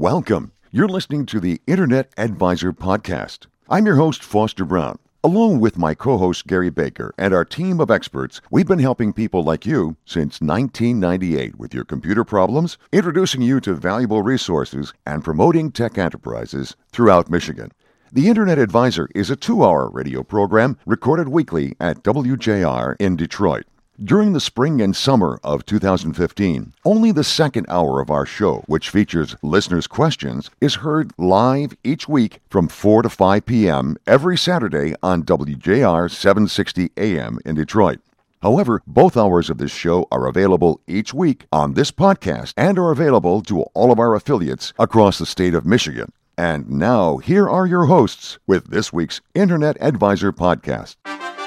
Welcome. You're listening to the Internet Advisor Podcast. I'm your host, Foster Brown. Along with my co-host, Gary Baker, and our team of experts, we've been helping people like you since 1998 with your computer problems, introducing you to valuable resources, and promoting tech enterprises throughout Michigan. The Internet Advisor is a 2-hour radio program recorded weekly at WJR in Detroit. During the spring and summer of 2015, only the second hour of our show, which features listeners' questions, is heard live each week from 4 to 5 p.m. every Saturday on WJR 760 AM in Detroit. However, both hours of this show are available each week on this podcast and are available to all of our affiliates across the state of Michigan. And now, here are your hosts with this week's Internet Advisor Podcast.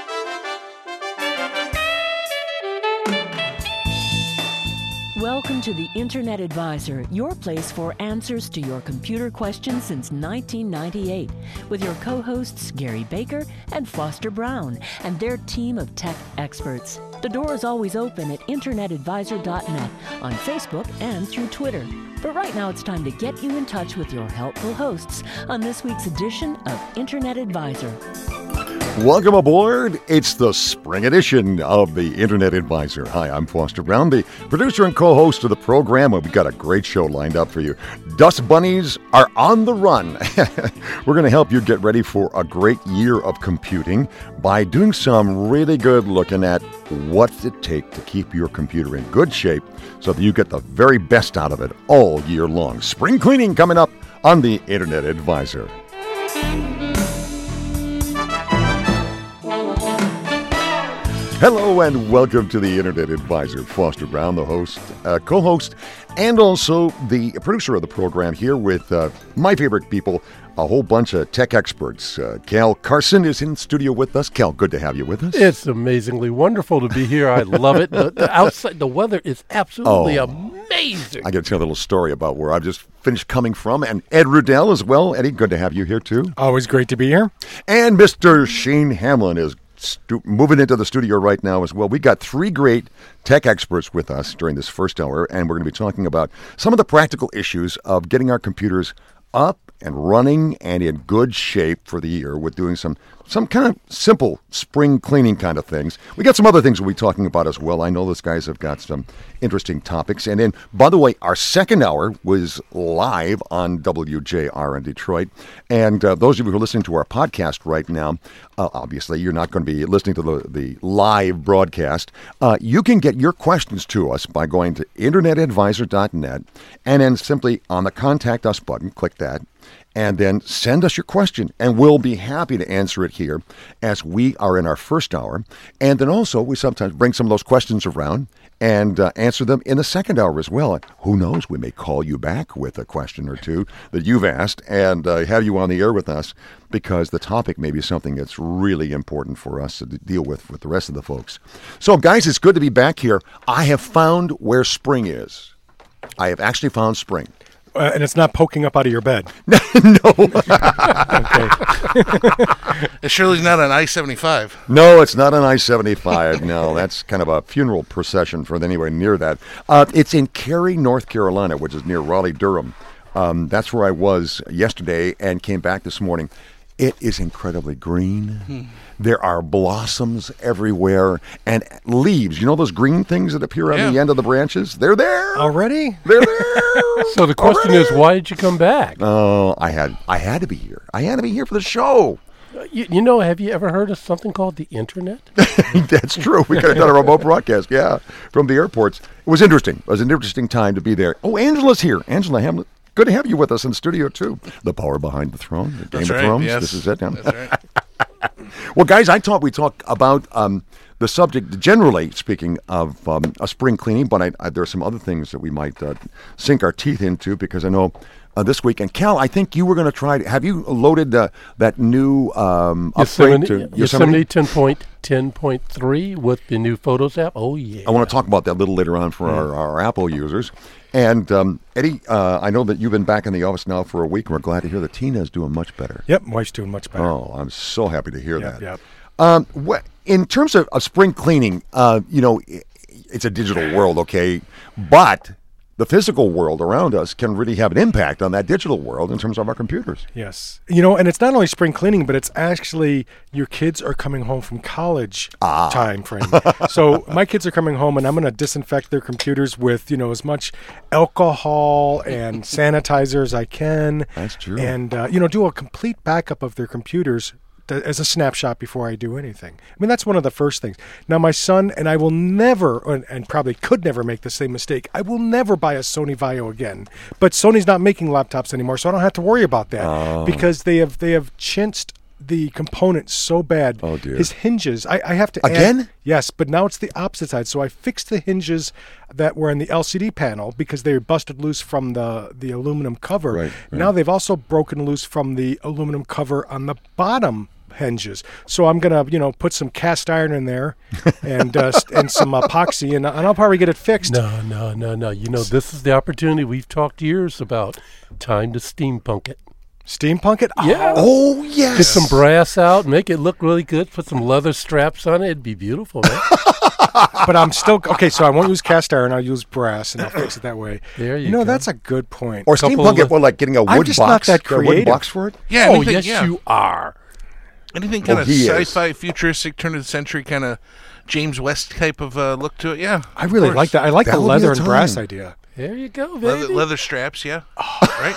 Welcome to the Internet Advisor, your place for answers to your computer questions since 1998, with your co-hosts Gary Baker and Foster Brown and their team of tech experts. The door is always open at internetadvisor.net, on Facebook and through Twitter. But right now it's time to get you in touch with your helpful hosts on this week's edition of Internet Advisor. Welcome aboard. It's the spring edition of the Internet Advisor. Hi, I'm Foster Brown, the producer and co-host of the program. We've got a great show lined up for you. Dust bunnies are on the run. We're going to help you get ready for a great year of computing by doing some really good looking at what's it take to keep your computer in good shape so that you get the very best out of it all year long. Spring cleaning coming up on the Internet Advisor. Hello and welcome to the Internet Advisor. Foster Brown, the host, co-host, and also the producer of the program here with my favorite people, a whole bunch of tech experts. Cal Carson is in studio with us. Cal, good to have you with us. It's amazingly wonderful to be here. I love it. The outside, the weather is absolutely amazing. I got to tell a little story about where I've just finished coming from, and Ed Rudell as well. Eddie, good to have you here too. Always great to be here. And Mr. Shane Hamlin is moving into the studio right now as well. We got 3 great tech experts with us during this first hour, and we're going to be talking about some of the practical issues of getting our computers up and running and in good shape for the year with doing some kind of simple spring cleaning kind of things. We got some other things we'll be talking about as well. I know those guys have got some interesting topics. And then, by the way, our second hour was live on WJR in Detroit. And those of you who are listening to our podcast right now, obviously you're not going to be listening to the live broadcast. You can get your questions to us by going to internetadvisor.net and then simply on the Contact Us button, click that. And then send us your question, and we'll be happy to answer it here as we are in our first hour. And then also, we sometimes bring some of those questions around and answer them in the second hour as well. And who knows, we may call you back with a question or two that you've asked and have you on the air with us because the topic may be something that's really important for us to deal with the rest of the folks. So, guys, it's good to be back here. I have found where spring is. I have actually found spring. And it's not poking up out of your bed. No. Okay. It surely's not an I-75. No, it's not an I-75. No, that's kind of a funeral procession for anywhere near that. It's in Cary, North Carolina, which is near Raleigh-Durham. That's where I was yesterday and came back this morning. It is incredibly green. There are blossoms everywhere and leaves. You know those green things that appear on the end of the branches? They're there. Already? They're there. So the question is, why did you come back? Oh, I had to be here. I had to be here for the show. You know, have you ever heard of something called the Internet? That's true. We could have done a remote broadcast, from the airports. It was interesting. It was an interesting time to be there. Oh, Angela's here. Angela Hamlin. Good to have you with us in the studio, too. The power behind the throne, the Game of Thrones. Yes. This is it. That's right. Well, guys, we talk about the subject, generally speaking, of a spring cleaning, but there are some other things that we might sink our teeth into because I know this week. And Cal, I think you were going to try. Have you loaded that new upgrade to Yosemite 10.3 with the new Photos app? Oh, yeah. I want to talk about that a little later on for our Apple users. And Eddie, I know that you've been back in the office now for a week, and we're glad to hear that Tina's doing much better. Yep, wife's doing much better. Oh, I'm so happy to hear that. Yep. In terms of spring cleaning, it's a digital world, okay? But the physical world around us can really have an impact on that digital world in terms of our computers. Yes. And it's not only spring cleaning, but it's actually your kids are coming home from college time frame. So my kids are coming home, and I'm going to disinfect their computers with, as much alcohol and sanitizer as I can. That's true. And, do a complete backup of their computers as a snapshot before I do anything. I mean, that's one of the first things. Now, my son, and I will never, and probably could never make the same mistake, I will never buy a Sony Vaio again. But Sony's not making laptops anymore, so I don't have to worry about that because they have chinched the components so bad. Oh, dear. His hinges, I have to Again? add, yes, but now it's the opposite side. So I fixed the hinges that were in the LCD panel because they were busted loose from the aluminum cover. Right. Now they've also broken loose from the aluminum cover on the bottom hinges. So I'm gonna, put some cast iron in there and some epoxy, and I'll probably get it fixed. No. This is the opportunity we've talked years about. Time to steampunk it. Steampunk it? Yeah. Oh, yes. Get some brass out, make it look really good. Put some leather straps on it. It'd be beautiful, man. But I'm still okay. So I won't use cast iron. I'll use brass, and I'll fix it that way. There you go. That's a good point. Or steampunk it, like getting a wood I'm just not box. that A wooden creative. box for it? Yeah. Oh, Anything, yes, yeah. you are. Anything kind of he is. sci-fi, futuristic, turn of the century kind of James West type of look to it. Yeah. I really of like course. that. I like That the would be leather the and brass time. idea. There you go, baby. Leather straps, yeah. Right?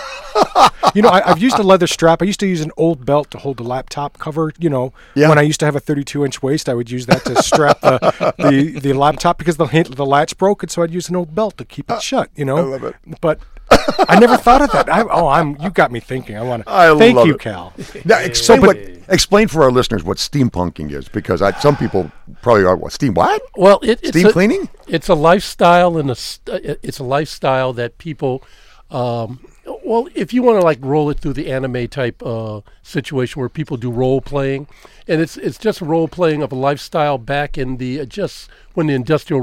I've used a leather strap. I used to use an old belt to hold the laptop cover. Yeah. When I used to have a 32-inch waist, I would use that to strap the laptop because the latch broke, and so I'd use an old belt to keep it shut. I love it. But I never thought of that. You got me thinking. I Thank love you, it. Cal. Now, explain for our listeners what steampunking is, because some people probably are, what? Well, it's Steam cleaning? It's a lifestyle, and it's a lifestyle that people. If you want to roll it through the anime type situation where people do role playing, and it's just role playing of a lifestyle back in the when the Industrial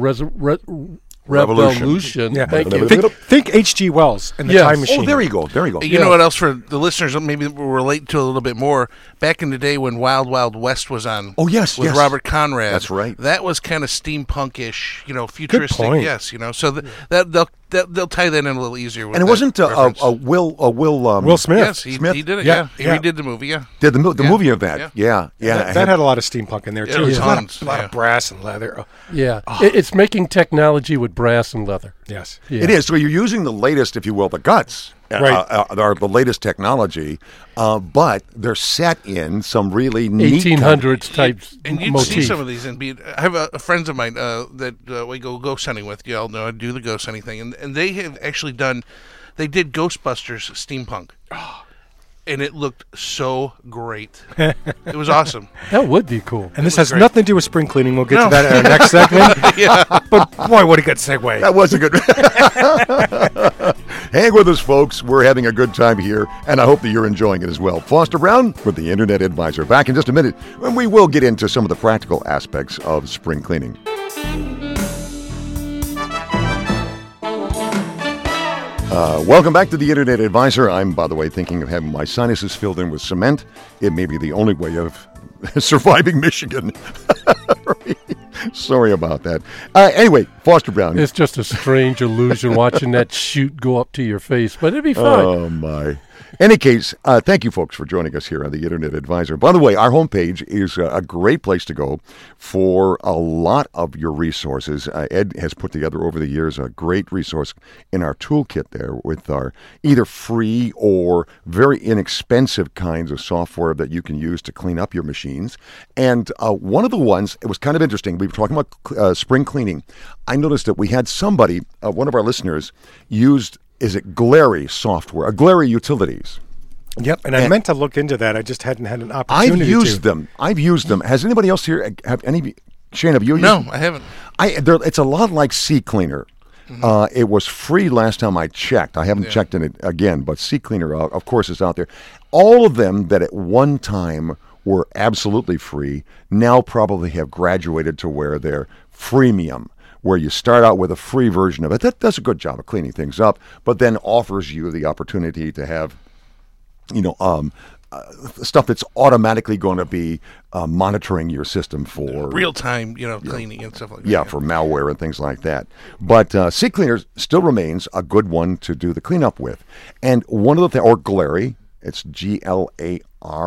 Revolution. Yeah. Thank you. Think H.G. Wells and the Yes. Time Machine. Oh, there you go. You know what else for the listeners maybe will relate to a little bit more? Back in the day when Wild Wild West was on. Oh, yes, with yes. Robert Conrad. That's right. That was kind of steampunkish, futuristic. point. Yes, so they'll tie that in a little easier. With And it that wasn't reference. Will Smith. Yes, he did it. Yeah, He yeah. redid the movie. Yeah. Did the Yeah. movie of that? Yeah. That had a lot of steampunk in there Yeah, too. it was A lot tons, of yeah. brass and leather. Yeah, it's making technology with brass and leather. Yes. Yeah. It is. So you're using the latest, if you will, the guts. Right. Are the latest technology, but they're set in some really neat 1800s type And you'd motif. see some of these and I have friends of mine that we go ghost hunting with. You all know I do the ghost hunting thing, and they have actually they did Ghostbusters steampunk, and it looked so great. It was awesome. That would be cool. And this was has great. nothing to do with spring cleaning. We'll get No. to that in our next segment. Yeah. But boy, what a good segue. That was a good. Hang with us, folks. We're having a good time here, and I hope that you're enjoying it as well. Foster Brown with the Internet Advisor. Back in just a minute, when we will get into some of the practical aspects of spring cleaning. Welcome back to the Internet Advisor. I'm, by the way, thinking of having my sinuses filled in with cement. It may be the only way of surviving Michigan. Sorry about that. Anyway, Foster Brown. It's just a strange illusion watching that shoot go up to your face, but it'd be fine. Oh, my. Any case, thank you, folks, for joining us here on the Internet Advisor. By the way, our homepage is a great place to go for a lot of your resources. Ed has put together over the years a great resource in our toolkit there with our either free or very inexpensive kinds of software that you can use to clean up your machines. And one of the ones, it was kind of interesting. We were talking about spring cleaning. I noticed that we had somebody, one of our listeners, used Glary software, Glary Utilities. Yep, and I meant to look into that. I just hadn't had an opportunity I've used them. Has anybody else here have any? Shane, have you used No, them? I haven't. It's a lot like CCleaner. It was free last time I checked. I haven't checked in it again, but CCleaner, of course, is out there. All of them that at one time were absolutely free now probably have graduated to where they're freemium, where you start out with a free version of it. That does a good job of cleaning things up, but then offers you the opportunity to have, stuff that's automatically going to be monitoring your system for Real time, cleaning and stuff like that. yeah, for malware and things like that. But CCleaner still remains a good one to do the cleanup with. And one of the things, or Glary, it's Glary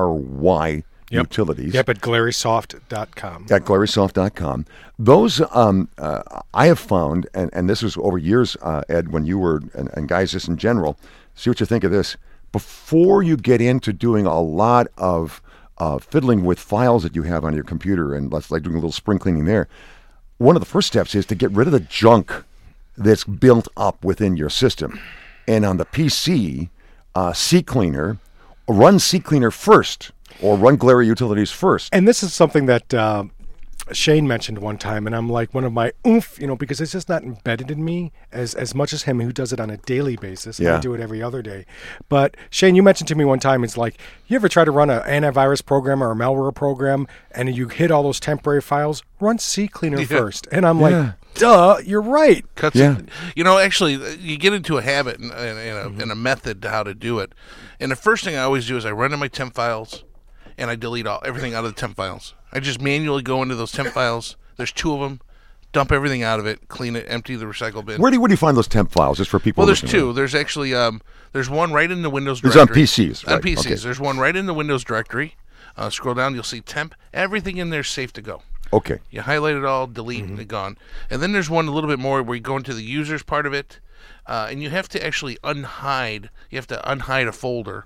Utilities. Yep, at GlarySoft.com. At GlarySoft.com. Those I have found, and this was over years, Ed, when you were, and guys just in general, see what you think of this. Before you get into doing a lot of fiddling with files that you have on your computer and let's like doing a little spring cleaning there, one of the first steps is to get rid of the junk that's built up within your system. And on the PC, CCleaner, run CCleaner first, or run Glary Utilities first. And this is something that Shane mentioned one time, and I'm like one of my because it's just not embedded in me as much as him, who does it on a daily basis. And Yeah. I do it every other day. But Shane, you mentioned to me one time, it's like, you ever try to run an antivirus program or a malware program, and you hit all those temporary files? Run CCleaner first. And I'm like, duh, you're right. Cuts Yeah. it. Actually, you get into a habit and a method to how to do it. And the first thing I always do is I run in my temp files, and I delete everything out of the temp files. I just manually go into those temp files. There's 2 of them. Dump everything out of it. Clean it. Empty the recycle bin. Where do you find those temp files, just for people? Well, there's listening? 2. There's actually there's one right in the Windows It's on directory. PCs, On right, PCs. okay. There's one right in the Windows directory. Scroll down, you'll see temp. Everything in there is safe to go. Okay. You highlight it all, delete, and gone. And then there's one a little bit more where you go into the users part of it, and you have to actually unhide. You have to unhide a folder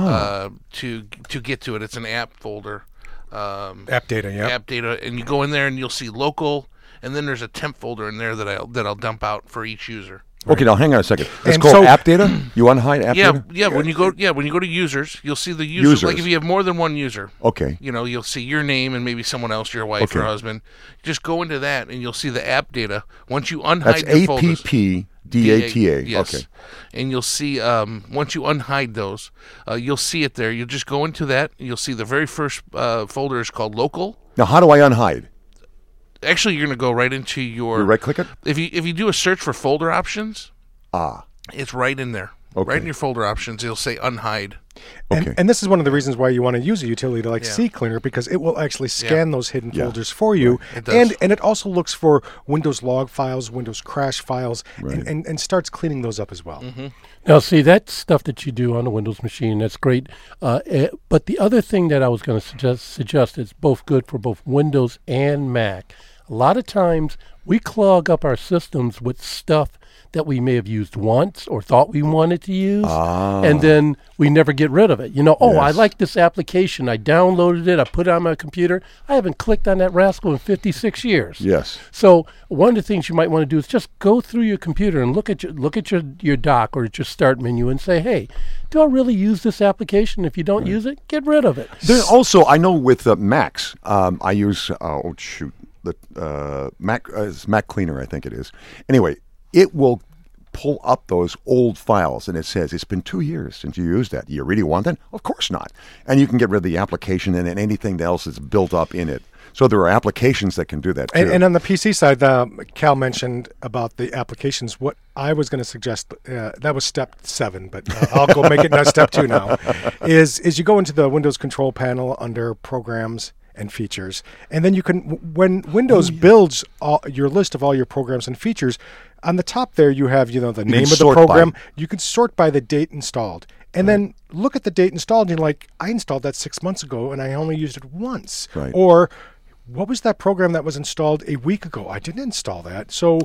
to get to it. It's an app folder. App data, yeah. App data, and you go in there and you'll see local, and then there's a temp folder in there that I'll dump out for each user. Okay, now hang on a second. It's And called so- app data? You unhide app Yeah, data? yeah. When you go to users, you'll see the users. Like Users. if you have more than one user, Okay. you'll see your name and maybe someone else, your wife Okay. or husband. Just go into that and you'll see the app data. Once you unhide That's your folders, APPDATA. yes. Okay. And you'll see once you unhide those, you'll see it there. You'll just go into that. And you'll see the very first folder is called local. Now, how do I unhide? Actually, you're going to go right into your You right-click it? If you do a search for folder options, Ah, it's right in there. Okay. Right in your folder options, you'll say unhide. okay. And this is one of the reasons why you want to use a utility like Yeah. CCleaner, because it will actually scan those hidden Yeah. folders for you. It does. And it also looks for Windows log files, Windows crash files, Right. and starts cleaning those up as well. Now, see, that stuff that you do on a Windows machine, that's great. But the other thing that I was going to suggest is both good for both Windows and Mac. A lot of times we clog up our systems with stuff that we may have used once or thought we wanted to use, and then we never get rid of it. I Yes. like this application. I downloaded it. I put it on my computer. I haven't clicked on that rascal in 56 years. Yes. So one of the things you might want to do is just go through your computer and look at your dock or at your start menu and say, hey, do I really use this application? If you don't use it, get rid of it. There's also, I know with Macs, I use, the Mac Cleaner, I think it is. Anyway, it will pull up those old files, and it says, it's been 2 years since you used that. You really want that? Of course not. And you can get rid of the application and then anything else that's built up in it. So there are applications that can do that, too. And on the PC side, Cal mentioned about the applications. What I was going to suggest, that was step 7, but I'll go make it now step 2 now, is you go into the Windows control panel under programs and features, and then you can, when Windows builds your list of all your programs and features, on the top there you have the name of the sort by. program. You can sort by the date installed. And then look at the date installed, and you're like, I installed that 6 months ago, and I only used it once. Right. Or, what was that program that was installed a week ago? I didn't install that. So,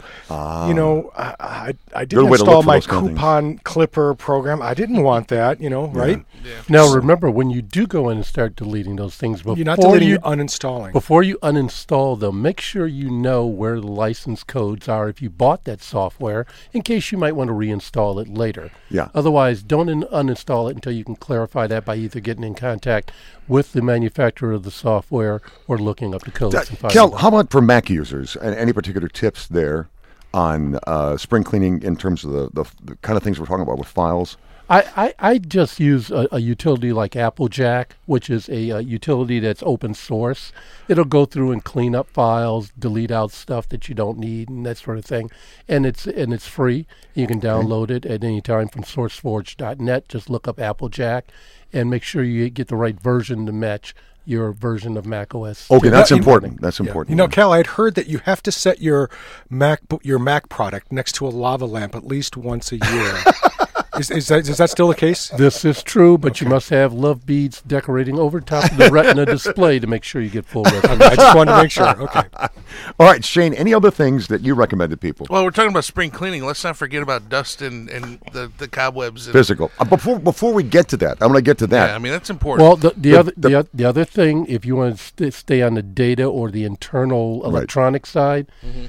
I didn't way to install look for my those kind of things. coupon clipper program. I didn't want that, right? Now, remember, when you do go in and start deleting those things, before You're not deleting, you you're uninstalling. Before you uninstall them, make sure you know where the license codes are if you bought that software, in case you might want to reinstall it later. Yeah. Otherwise, don't uninstall it until you can clarify that by either getting in contact with the manufacturer of the software or looking up the codes. and finding Kel, them. how about for Mac users? And any particular tips there on spring cleaning in terms of the kind of things we're talking about with files? I just use a utility like Applejack, which is a utility that's open source. It'll go through and clean up files, delete out stuff that you don't need, and that sort of thing. And it's free. You can download it at any time from SourceForge.net. Just look up Applejack, and make sure you get the right version to match your version of Mac OS. Okay, that's important. That's important. You know, Cal, I'd heard that you have to set your Mac product next to a lava lamp at least once a year. Is that still the case? This is true, but you must have love beads decorating over top of the Retina display to make sure you get full resolution. I just wanted to make sure. Okay. All right, Shane, any other things that you recommend to people? Well, we're talking about spring cleaning. Let's not forget about dust and the cobwebs. And, Physical. Before we get to that, I'm going to get to that. yeah, I mean, that's important. Well, the other thing, if you want to stay on the data or the internal electronic side,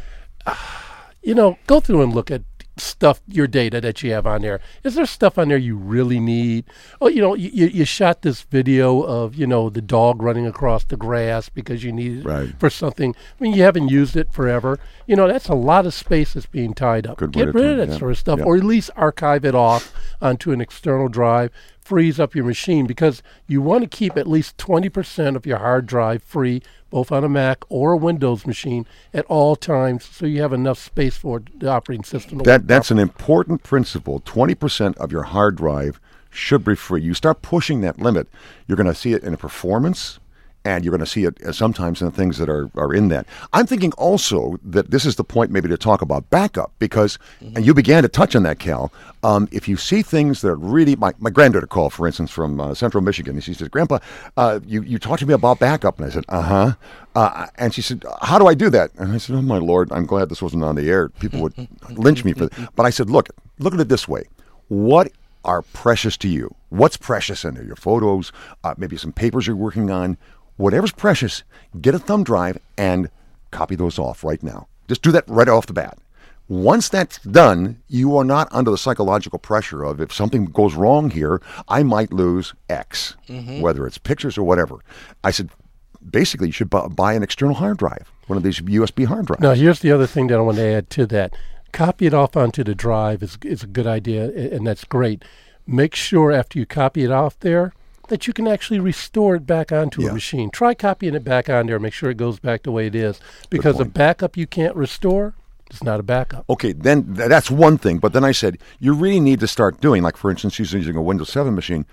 go through and look at your data that you have on there. Is there stuff on there you really need? Oh, you shot this video of, the dog running across the grass because you need it for something. I mean, you haven't used it forever. That's a lot of space that's being tied up. Get rid of that sort of stuff, or at least archive it off onto an external drive. Frees up your machine, because you want to keep at least 20% of your hard drive free, both on a Mac or a Windows machine, at all times, so you have enough space for the operating system to work. That's an important principle. 20% of your hard drive should be free. You start pushing that limit, you're going to see it in the performance, and you're going to see it sometimes in the things that are in that. I'm thinking also that this is the point maybe to talk about backup, because, and you began to touch on that, Cal, if you see things that are really, my granddaughter called, for instance, from Central Michigan, and she said, Grandpa, you talked to me about backup, and I said, and she said, how do I do that? And I said, oh my Lord, I'm glad this wasn't on the air. People would lynch me for that. But I said, look at it this way. What are precious to you? What's precious in there? Your photos, maybe some papers you're working on. Whatever's precious, get a thumb drive and copy those off right now. Just do that right off the bat. Once that's done, you are not under the psychological pressure of, if something goes wrong here, I might lose X, whether it's pictures or whatever. I said, basically, you should buy an external hard drive, one of these USB hard drives. Now, here's the other thing that I want to add to that. Copy it off onto the drive is a good idea, and that's great. Make sure after you copy it off there that you can actually restore it back onto a machine. Try copying it back on there. Make sure it goes back the way it is. Because a backup you can't restore is not a backup. Okay, then that's one thing. But then I said, you really need to start doing, like, for instance, using a Windows 7 machine,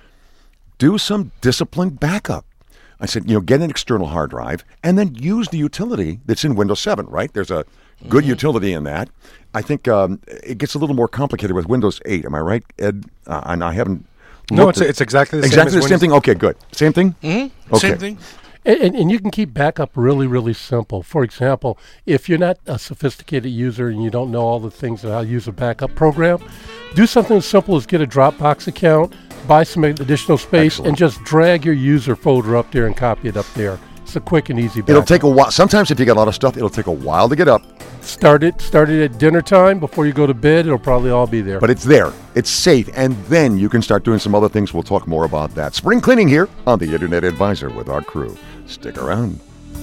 do some disciplined backup. I said, get an external hard drive and then use the utility that's in Windows 7, right? There's a good utility in that. I think it gets a little more complicated with Windows 8. Am I right, Ed? And I haven't... No, it's exactly the same. Exactly the same thing? Okay, good. Same thing? Mm-hmm. Okay. Same thing. And you can keep backup really, really simple. For example, if you're not a sophisticated user and you don't know all the things of how to use a backup program, do something as simple as get a Dropbox account, buy some additional space, and just drag your user folder up there and copy it up there. It's a quick and easy backup. It'll take a while. Sometimes if you got a lot of stuff, it'll take a while to get up. Start it at dinner time before you go to bed. It'll probably all be there. But it's there. It's safe. And then you can start doing some other things. We'll talk more about that. Spring cleaning here on the Internet Advisor with our crew. Stick around.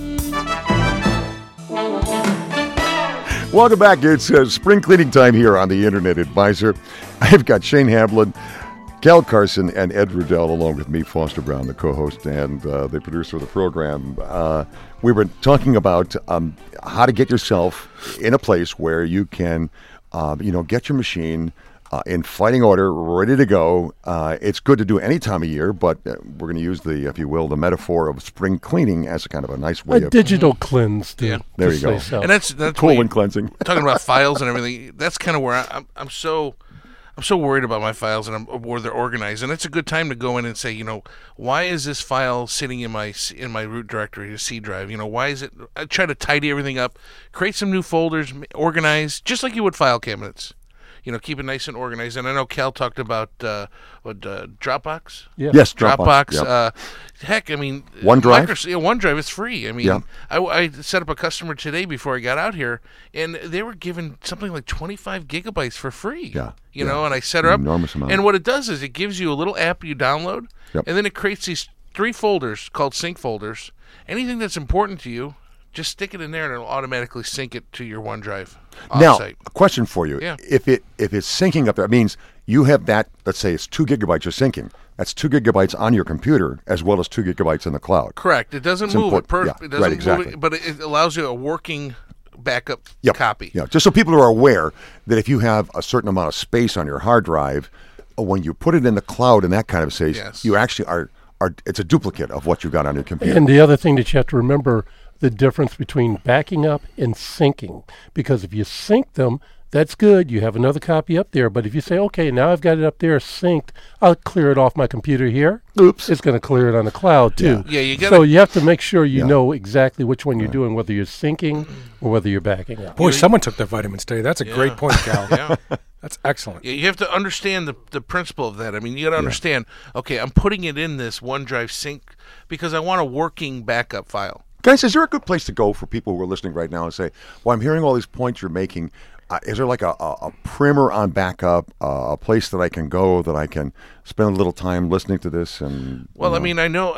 Welcome back. It's spring cleaning time here on the Internet Advisor. I've got Shane Hamblin, Cal Carson, and Ed Rudell, along with me, Foster Brown, the co-host and the producer of the program. We were talking about how to get yourself in a place where you can, get your machine in fighting order, ready to go. It's good to do any time of year, but we're going to use the metaphor of spring cleaning as a kind of a nice way of digital cleanse. There you go. So. And that's cool and cleansing. Talking about files and everything. That's kind of where I'm so worried about my files and where they're organized, and it's a good time to go in and say, why is this file sitting in my root directory, the C drive? Why is it? I try to tidy everything up, create some new folders, organize, just like you would file cabinets. Keep it nice and organized. And I know Cal talked about Dropbox. Yeah. Yes, Dropbox. Yep. Heck, I mean, OneDrive. OneDrive is free. I mean, I set up a customer today before I got out here, and they were given something like 25 gigabytes for free. Yeah. And I set her up. Enormous amount. And what it does is it gives you a little app you download, and then it creates these 3 folders called sync folders. Anything that's important to you, just stick it in there, and it'll automatically sync it to your OneDrive. Now, a question for you. Yeah. If it's syncing up there, it means you have that, let's say it's 2 gigabytes you're syncing. That's 2 gigabytes on your computer as well as 2 gigabytes in the cloud. Correct. It doesn't move it. It doesn't right, exactly. move it, but it allows you a working backup copy. Yeah, just so people are aware that if you have a certain amount of space on your hard drive, when you put it in the cloud and that kind of space, you actually are it's a duplicate of what you've got on your computer. And the other thing that you have to remember, the difference between backing up and syncing. Because if you sync them, that's good. You have another copy up there. But if you say, okay, now I've got it up there synced, I'll clear it off my computer here. Oops. It's going to clear it on the cloud, too. Yeah, you gotta, so you have to make sure you know exactly which one you're doing, whether you're syncing or whether you're backing up. Boy, someone took their vitamins today. That's a great point, Cal. Yeah. That's excellent. Yeah, you have to understand the principle of that. I mean, you got to understand, okay, I'm putting it in this OneDrive sync because I want a working backup file. Guys, is there a good place to go for people who are listening right now and say, well, I'm hearing all these points you're making. Is there like a primer on backup, a place that I can go that I can spend a little time listening to this? And well, I mean, I know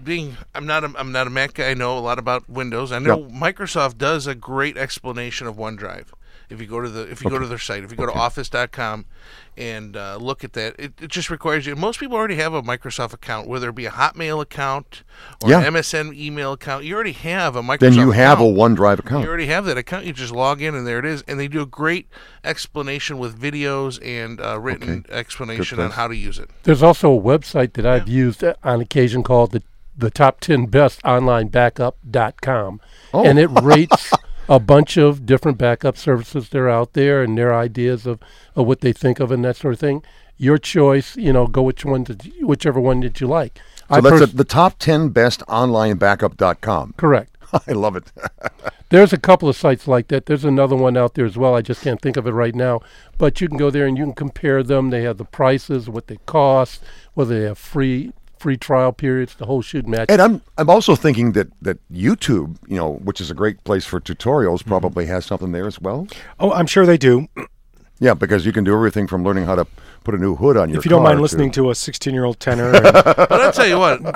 I'm not a Mac guy. I know a lot about Windows. I know Microsoft does a great explanation of OneDrive. If you go to go to their site, if you go to office.com and look at that, it just requires you. Most people already have a Microsoft account, whether it be a Hotmail account or an MSN email account. You already have a Microsoft Then you have account. a OneDrive account. You already have that account. You just log in, and there it is. And they do a great explanation with videos and written explanation on how to use it. There's also a website that I've used on occasion called the Top 10 Best Online Backup.com. And it rates a bunch of different backup services that are out there and their ideas of what they think of and that sort of thing. Your choice, go whichever one that you like. So that's the top 10 best online backup.com. Correct. I love it. There's a couple of sites like that. There's another one out there as well. I just can't think of it right now. But you can go there and you can compare them. They have the prices, what they cost, whether they have free trial periods, the whole shoot match. And I'm also thinking that YouTube, which is a great place for tutorials, probably has something there as well. Oh, I'm sure they do. Yeah, because you can do everything from learning how to put a new hood on your car. If you don't mind listening to a 16-year-old tenor. But I'll tell you what,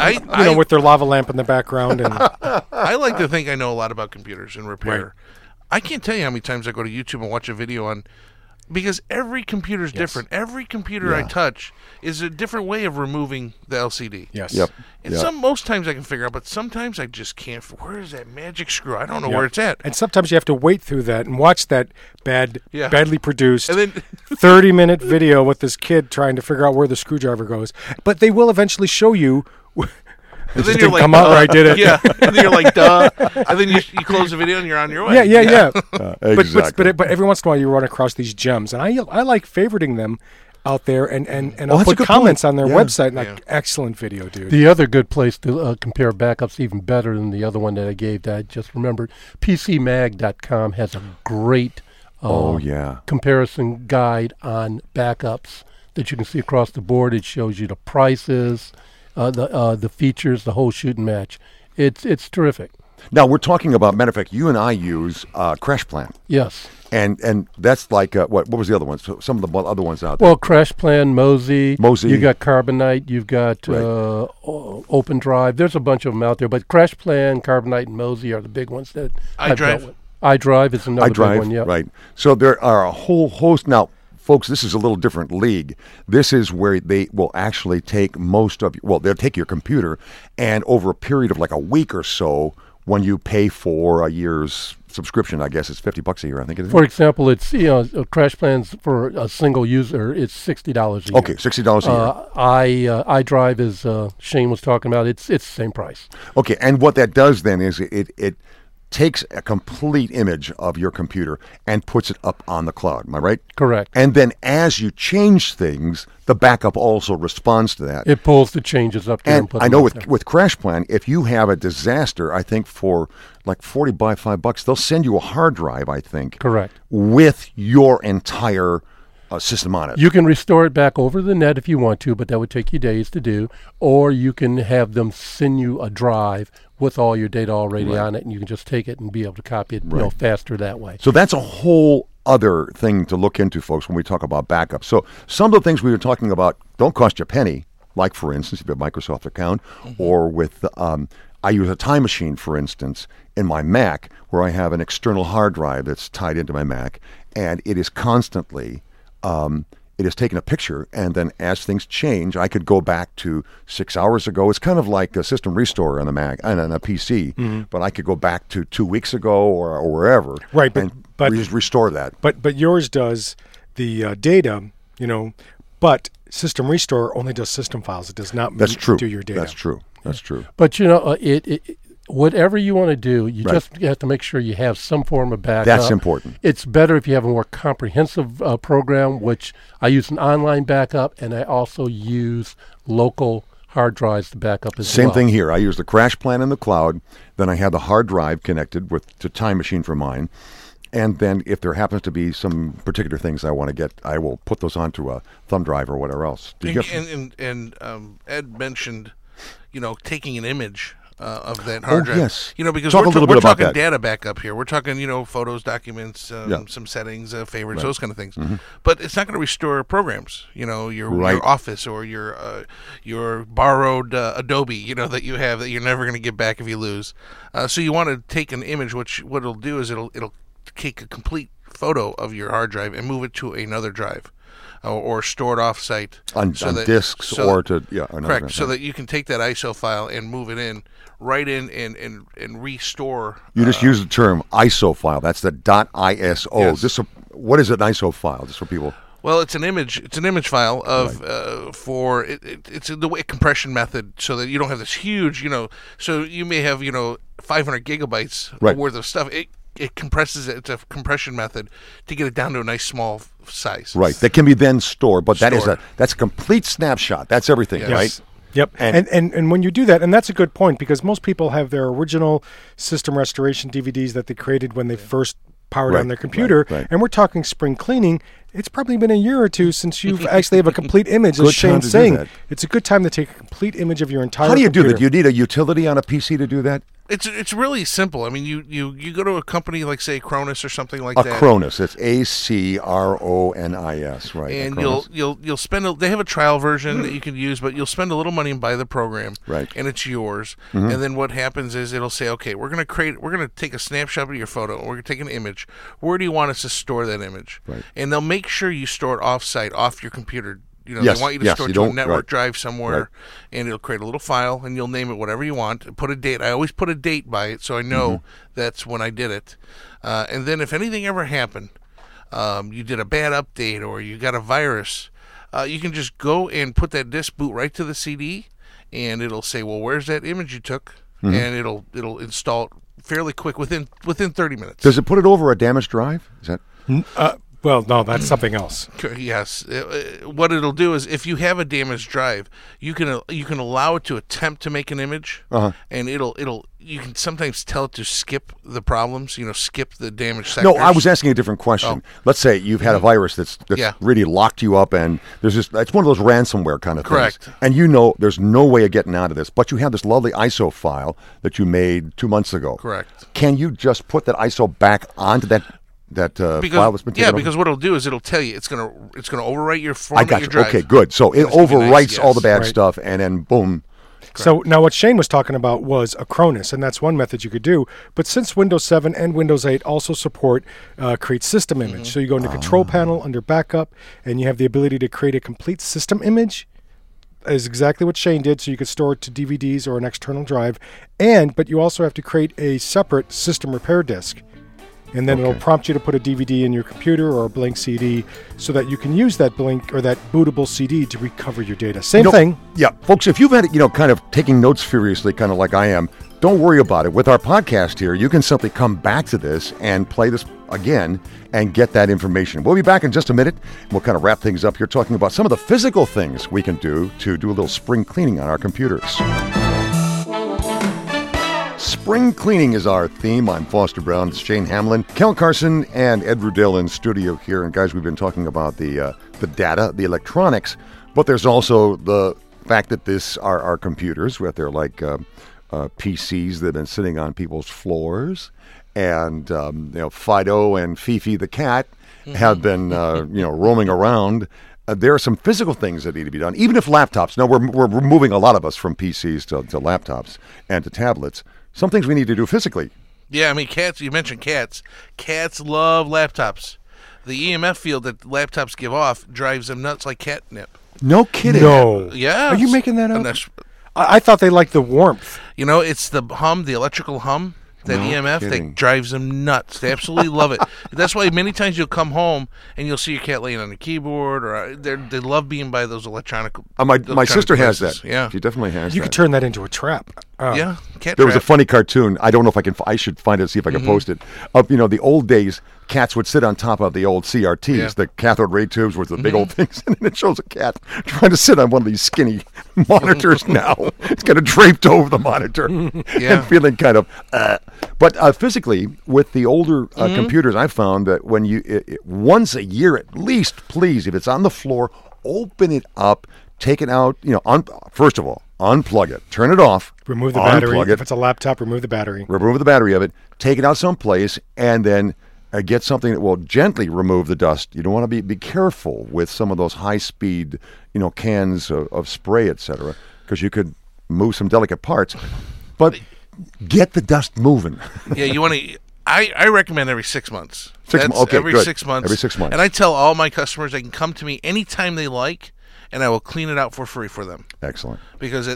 I with their lava lamp in the background. And I like to think I know a lot about computers and repair. Right. I can't tell you how many times I go to YouTube and watch a video on, because every computer is different. Every computer I touch is a different way of removing the LCD. Yes. Yep. And most times I can figure out, but sometimes I just can't. Where is that magic screw? I don't know where it's at. And sometimes you have to wait through that and watch that badly produced and then 30-minute video with this kid trying to figure out where the screwdriver goes. But they will eventually show you. And then you're like, come out where I did it. Yeah. And then you're like, duh. And then you close the video and you're on your way. Yeah. Exactly. But every once in a while you run across these gems, and I like favoriting them out there, and I'll put comments on their website. Like, excellent video, dude. The other good place to compare backups, even better than the other one that I gave that I just remembered, PCMag.com has a great comparison guide on backups that you can see across the board. It shows you the prices, the features, the whole shoot and match. It's terrific. Now, we're talking about, matter of fact, you and I use CrashPlan. Yes. And that's like, what was the other ones? So some of the other ones out there. Well, CrashPlan, Mozy. You got Carbonite. You've got OpenDrive. There's a bunch of them out there. But CrashPlan, Carbonite, and Mozy are the big ones that I've dealt with. iDrive is another big one, yeah. Right. So there are a whole host. Now, folks, this is a little different league. This is where they will actually take they'll take your computer, and over a period of like a week or so, when you pay for a year's subscription, I guess it's $50 a year, I think it is. For example, it's CrashPlan's for a single user, it's $60 a year. Okay, $60 a year. iDrive, as Shane was talking about, it's the same price. Okay, and what that does then is it takes a complete image of your computer and puts it up on the cloud. Am I right? Correct. And then as you change things, the backup also responds to that. It pulls the changes up there and puts I know them with CrashPlan, if you have a disaster, I think for like $45, they'll send you a hard drive, I think. Correct. With your entire system on it. You can restore it back over the net if you want to, but that would take you days to do. Or you can have them send you a drive with all your data already on it, and you can just take it and be able to copy it faster that way. So that's a whole other thing to look into, folks, when we talk about backup. So some of the things we were talking about don't cost you a penny, like, for instance, if you have a Microsoft account, or with, I use a Time Machine, for instance, in my Mac, where I have an external hard drive that's tied into my Mac, and it is constantly it has taken a picture, and then as things change, I could go back to 6 hours ago. It's kind of like a system restore on the Mac and on a PC, but I could go back to 2 weeks ago or wherever, Right, but- and but- restore that. But yours does the data, but System Restore only does system files. It does not That's true. do your data. That's true. That's true. But it whatever you want to do, you Right. just have to make sure you have some form of backup. That's important. It's better if you have a more comprehensive program, which I use an online backup, and I also use local hard drives to back up as well. Same thing here. I use the Crash Plan in the cloud. Then I have the hard drive connected to Time Machine for mine. And then if there happens to be some particular things I want to get, I will put those onto a thumb drive or whatever else. Did you get- And Ed mentioned, taking an image of that hard Oh, drive. yes. Because Talk a little bit we're about talking that. data backup here. We're talking, photos, documents, Yeah. some settings, favorites, those kind of things. But it's not going to restore programs. Your Right. Office or your borrowed Adobe. That you have that you're never going to get back if you lose. So you want to take an image, which what it'll do is it'll take a complete photo of your hard drive and move it to another drive. Or store it off-site on disks or to another correct, drive. so that you can take that ISO file and move it in and restore. You just use the term ISO file. That's the .iso. Yes. What is an ISO file? Just for people. Well, it's an image. It's an image file of it's the way compression method, so that you don't have this huge. So you may have 500 gigabytes Right. worth of stuff. It compresses it. It's a compression method to get it down to a nice small size. Right. That can be then stored, but that's Stored. a complete snapshot. That's everything, Yes. right? Yep. And- And when you do that, and that's a good point, because most people have their original system restoration DVDs that they created when they first powered Right, on their computer, right. and we're talking spring cleaning. It's probably been a year or two since you've actually have a complete image. Good As time Shane's to do saying, that. it's a good time to take a complete image of your entire How do you do computer. that? Do you need a utility on a PC to do that? It's really simple. I mean, you go to a company like, say, Cronus or something like A that. Cronus. It's ACRONIS, right? a And Cronus. you'll spend they have a trial version that you can use, but you'll spend a little money and buy the program, Right. And it's yours. And then what happens is it'll say, okay, we're gonna take a snapshot of your photo, and we're gonna take an image. Where do you want us to store that image? Right. And they'll make sure you store it off-site, off your computer. Yes, They want you to yes, store you it to a don't- network right. drive somewhere, Right. and it'll create a little file, and you'll name it whatever you want. Put a date. I always put a date by it, so I know that's when I did it. And then if anything ever happened, you did a bad update or you got a virus, you can just go and put that disk boot right to the CD, and it'll say, well, where's that image you took? And it'll install it fairly quick within 30 minutes. Does it put it over a damaged drive? Is that Well, no, that's something else. Yes. What it'll do is, if you have a damaged drive, you can allow it to attempt to make an image, and you can sometimes tell it to skip the problems. Skip the damaged sectors. No, I was asking a different question. Let's say you've had a virus that's Yeah. really locked you up, and it's one of those ransomware kind of Correct. things. And there's no way of getting out of this, but you have this lovely ISO file that you made 2 months ago. Correct. Can you just put that ISO back onto that file that's been taken over? because what it'll do is it'll tell you it's gonna overwrite your I format got your you. drive. Okay, good. So it It's gonna be nice, overwrites all the yes. bad Right. stuff, and then boom. So now what Shane was talking about was a Cronus, and that's one method you could do. But since Windows 7 and Windows 8 also support create system image, so you go into Control Panel under Backup, and you have the ability to create a complete system image. Is exactly what Shane did, so you could store it to DVDs or an external drive, but you also have to create a separate system repair disk. And then it'll prompt you to put a DVD in your computer or a blank CD so that you can use that blank or that bootable CD to recover your data. Same thing. Yeah, folks, if you've had, kind of taking notes furiously, kind of like I am, don't worry about it. With our podcast here, you can simply come back to this and play this again and get that information. We'll be back in just a minute. We'll kind of wrap things up here talking about some of the physical things we can do to do a little spring cleaning on our computers. Spring cleaning is our theme. I'm Foster Brown. It's Shane Hamlin, Kel Carson, and Ed Rudell in studio here. And guys, we've been talking about the data, the electronics, but there's also the fact that this are our computers, where they're like PCs that have been sitting on people's floors, and Fido and Fifi the cat have been roaming around. There are some physical things that need to be done, even if laptops. Now, we're moving a lot of us from PCs to laptops and to tablets. Some things we need to do physically. Yeah, I mean, cats. You mentioned cats. Cats love laptops. the EMF field that laptops give off drives them nuts like catnip. No kidding. No. Yeah. Are you making that up? And that's- I thought they liked the warmth. You know, it's the hum, the electrical hum, that No EMF kidding. that drives them nuts. They absolutely love it. That's why many times you'll come home and you'll see your cat laying on the keyboard, or they love being by those electronic. My electronic sister has devices. that. Yeah. She definitely has You that. could turn that into a trap. Yeah. Cat There was a trap. funny cartoon. I don't know if I can. I should find it, see if I can Mm-hmm. post it. Of the old days, cats would sit on top of the old CRTs, Yeah. the cathode ray tubes, with the big old things, and then it shows a cat trying to sit on one of these skinny monitors. Now it's kind of draped over the monitor Yeah. and feeling kind of. But physically, with the older computers, I found that when once a year at least, please, if it's on the floor, open it up, take it out. First of all, unplug it, turn it off, Remove the battery. unplug If it, it's a laptop, remove the battery. remove the battery of it, take it out someplace, and then get something that will gently remove the dust. You don't want to be careful with some of those high-speed, cans of spray, etc., because you could move some delicate parts. But get the dust moving. Yeah, you want to. I recommend every 6 months. Okay, every good. 6 months. Every 6 months. And I tell all my customers they can come to me anytime they like, and I will clean it out for free for them Excellent. because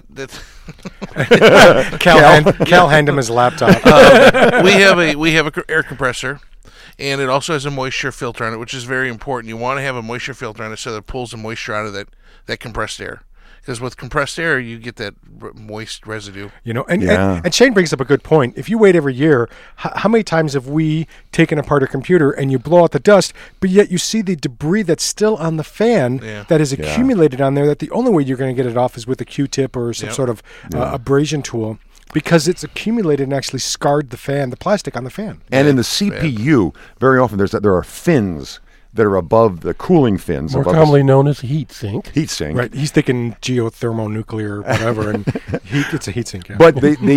Cal hand him his laptop. we have a air compressor, and it also has a moisture filter on it, which is very important. You want to have a moisture filter on it so that it pulls the moisture out of that compressed air. Because with compressed air, you get that moist residue. And Shane brings up a good point. If you wait every year, how many times have we taken apart a computer and you blow out the dust, but yet you see the debris that's still on the fan that is accumulated on there, that the only way you're going to get it off is with a Q-tip or some sort of abrasion tool, because it's accumulated and actually scarred the fan, the plastic on the fan. And in the CPU, very often there are fins that are above the cooling fins. More above commonly known as heat sink. the heat sink. Right, he's thinking geothermonuclear, whatever, and it's a heat sink. Yeah. But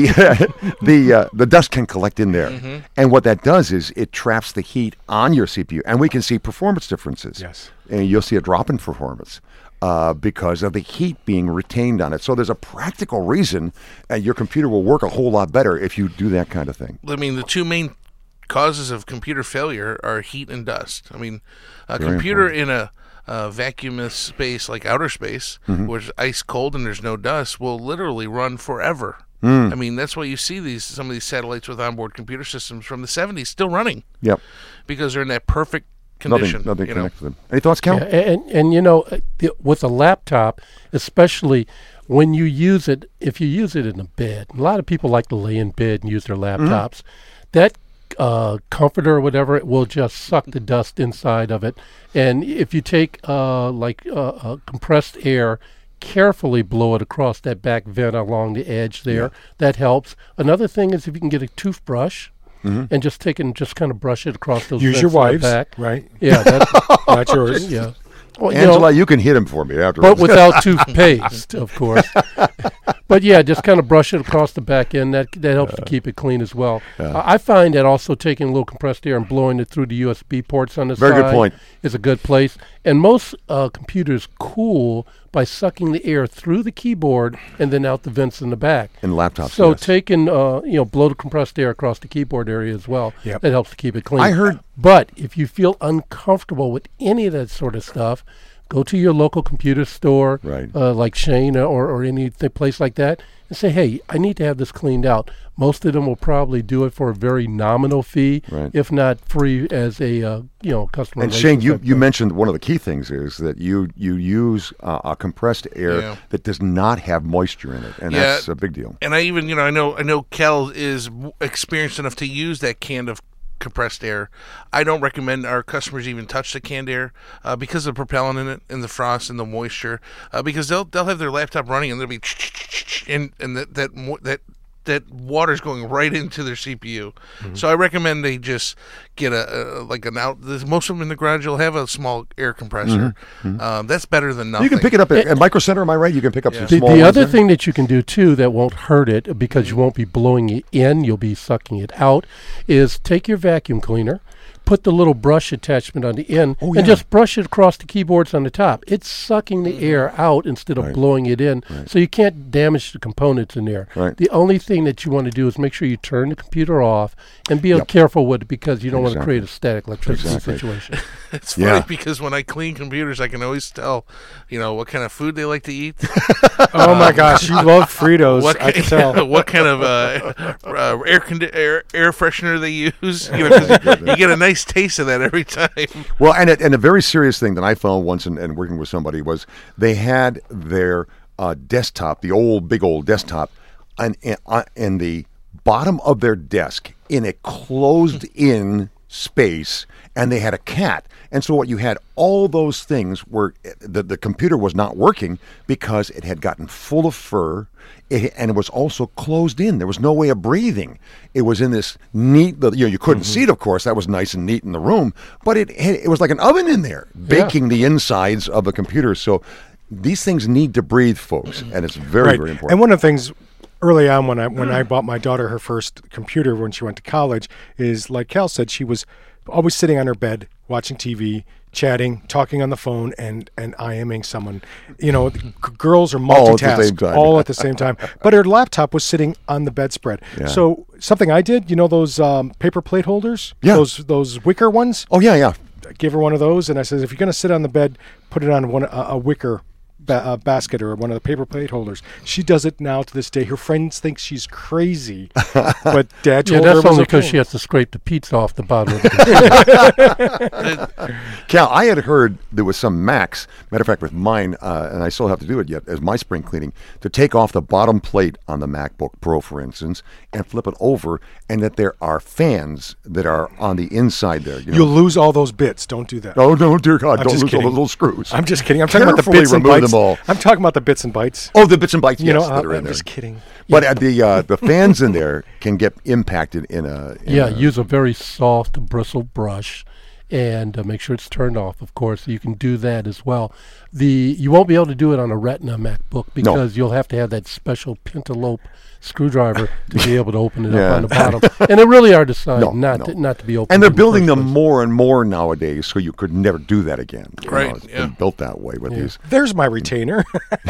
the dust can collect in there, and what that does is it traps the heat on your CPU, and we can see performance differences. Yes. And you'll see a drop in performance because of the heat being retained on it. So there's a practical reason your computer will work a whole lot better if you do that kind of thing. I mean, the two main causes of computer failure are heat and dust. I mean, a computer in a vacuumous space like outer space, where it's ice cold and there's no dust, will literally run forever. I mean, that's why you see some of these satellites with onboard computer systems from the 70s still running. Yep. Because they're in that perfect condition. Nothing connects to them. Any thoughts, Cal? Yeah, and with a laptop, especially when you use it, if you use it in a bed, a lot of people like to lay in bed and use their laptops. That comforter or whatever, it will just suck the dust inside of it. And if you take compressed air, carefully blow it across that back vent along the edge there. That helps. Another thing is if you can get a toothbrush and just kind of brush it across those Use vents your in the wife's, back. right? Yeah, that's Not yours. yeah. Well, Angela, you can hit him for me after. but without toothpaste, of course. But yeah, just kind of brush it across the back end. That helps to keep it clean as well. I find that also taking a little compressed air and blowing it through the USB ports on the Very side good point. is a good place. And most computers cool by sucking the air through the keyboard and then out the vents in the back. In laptops, So yes. taking blow the compressed air across the keyboard area as well. Yep. That helps to keep it clean. I heard- But if you feel uncomfortable with any of that sort of stuff, go to your local computer store, Right. like Shane or any place like that, and say, hey, I need to have this cleaned out. Most of them will probably do it for a very nominal fee, Right. if not free as a customer. And Shane, you relationship. mentioned one of the key things is that you use a compressed air Yeah. that does not have moisture in it, and Yeah. that's a big deal. And I even, I know Cal is experienced enough to use that can of compressed air. I don't recommend our customers even touch the canned air because of the propellant in it and the frost and the moisture. Because they'll have their laptop running and they'll be and that water's going right into their CPU. So I recommend they just get most of them in the garage will have a small air compressor. That's better than nothing. You can pick it up at Micro Center, am I right? You can pick up some The, small the ones other there. thing that you can do too that won't hurt it because you won't be blowing it in, you'll be sucking it out, is take your vacuum cleaner, put the little brush attachment on the end Oh, yeah. and just brush it across the keyboards on the top. It's sucking the air out instead of Right. blowing it in, so you can't damage the components in there. Right. The only thing that you want to do is make sure you turn the computer off and be Yep. careful with it, because you don't want to Exactly. create a static electricity Exactly. situation. It's funny Yeah. because when I clean computers, I can always tell, what kind of food they like to eat. Oh my gosh, you love Fritos. I can tell. What kind of air freshener they use. 'Cause you get a nice taste of that every time. Well, and a very serious thing that I found once in working with somebody was they had their desktop, the big old desktop, in the bottom of their desk in a closed-in space, and they had a cat. And so what you had, all those things were, the computer was not working because it had gotten full of fur, and it was also closed in. There was no way of breathing. It was in this neat, you couldn't see it, of course. That was nice and neat in the room, but it was like an oven in there, baking the insides of the computer. So these things need to breathe, folks, and it's very, very important. And one of the things early on when I bought my daughter her first computer when she went to college is, like Cal said, she was always sitting on her bed watching TV, chatting, talking on the phone, and IMing someone. Girls are All at the multitask same time. all at the same time. But her laptop was sitting on the bedspread. Yeah. So something I did, those paper plate holders, Yeah. those wicker ones. Oh, yeah. I gave her one of those, and I said, if you're going to sit on the bed, put it on a wicker basket or one of the paper plate holders. She does it now to this day. Her friends think she's crazy, but Dad told her that's it was only because okay. she has to scrape the pizza off the bottom of the Cal, I had heard there was some Macs, matter of fact, with mine, and I still have to do it yet as my spring cleaning, to take off the bottom plate on the MacBook Pro, for instance, and flip it over, and that there are fans that are on the inside there. You'll lose all those bits. Don't do that. Oh, no, dear God, I'm don't just lose all the kidding. little screws. I'm just kidding. I'm talking about the Carefully bits and remove bytes. them all. I'm talking about the bits and bytes. Oh, the bits and bytes, yes, that are in I'm there. just kidding. But the fans in there can get impacted in a... use a very soft bristle brush and make sure it's turned off, of course. You can do that as well. You won't be able to do it on a Retina MacBook because you'll have to have that special Pentalope screwdriver to be able to open it up on the bottom. And they really are designed not to be open. And they're in the building first them place. more and more nowadays, so you could never do that again. You Right, know, it's yeah. been built that way with these. There's my retainer.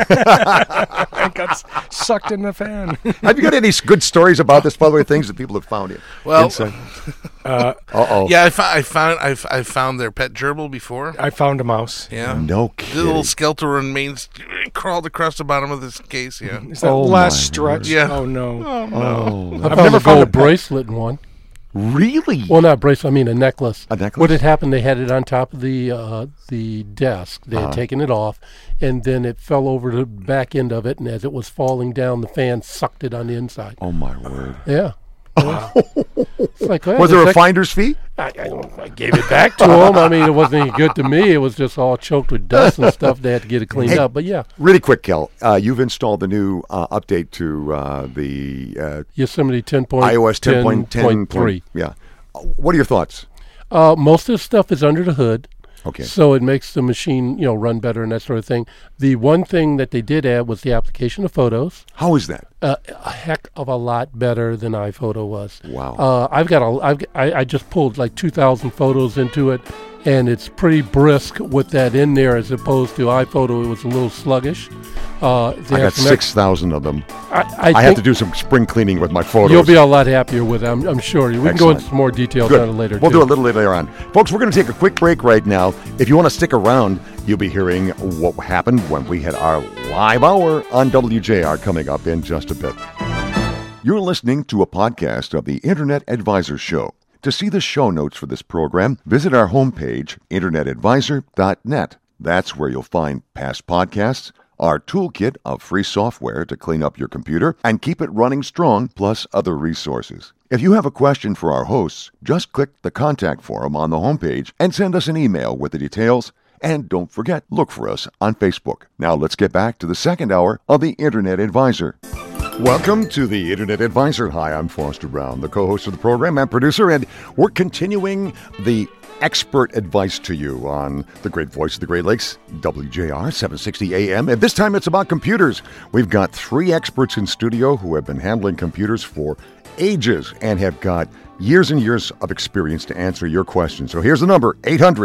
I got sucked in the fan. Have you got any good stories about this, by the way, things that people have found Well, inside? Uh-oh. yeah, I found their pet gerbil before. I found a mouse. Yeah, No the kidding. little skeletal remains crawled across the bottom of this case. Yeah, Is that Oh, last my stretch? word. Yeah. Oh no. Oh, I I've found never a found gold a pet. bracelet in one. really? Well, not bracelet. I mean a necklace. A necklace? What had happened? They had it on top of the desk. They had taken it off, and then it fell over the back end of it. And as it was falling down, the fan sucked it on the inside. Oh, my word. Yeah. It's like, well, Was there a that's- finder's fee? I gave it back to them. I mean, it wasn't any good to me. It was just all choked with dust and stuff. They had to get it cleaned Hey, up. But yeah, Really quick, Kel. You've installed the new update to the Yosemite 10. iOS 10.10.3. Yeah. What are your thoughts? Most of the stuff is under the hood. Okay. So it makes the machine, run better and that sort of thing. The one thing that they did add was the application of photos. How is that? A heck of a lot better than iPhoto was. Wow. I just pulled like 2,000 photos into it, and it's pretty brisk with that in there as opposed to iPhoto. It was a little sluggish. I got 6,000 of them. I I have think to do some spring cleaning with my photos. you'll be a lot happier with it. I'm sure. We can go Excellent. into some more details Good. on it later. We'll too. do it a little later on. Folks, we're going to take a quick break right now. If you want to stick around, you'll be hearing what happened when we had our live hour on WJR coming up in just a bit. You're listening to a podcast of the Internet Advisor Show. To see the show notes for this program, visit our homepage, internetadvisor.net. That's where you'll find past podcasts, our toolkit of free software to clean up your computer and keep it running strong, plus other resources. If you have a question for our hosts, just click the contact form on the homepage and send us an email with the details. And don't forget, look for us on Facebook. Now let's get back to the second hour of the Internet Advisor. Welcome to the Internet Advisor. Hi, I'm Foster Brown, the co-host of the program and producer, and we're continuing the expert advice to you on the great voice of the Great Lakes, WJR 760 AM. And this time it's about computers. We've got 3 experts in studio who have been handling computers for ages and have got years and years of experience to answer your questions. So here's the number,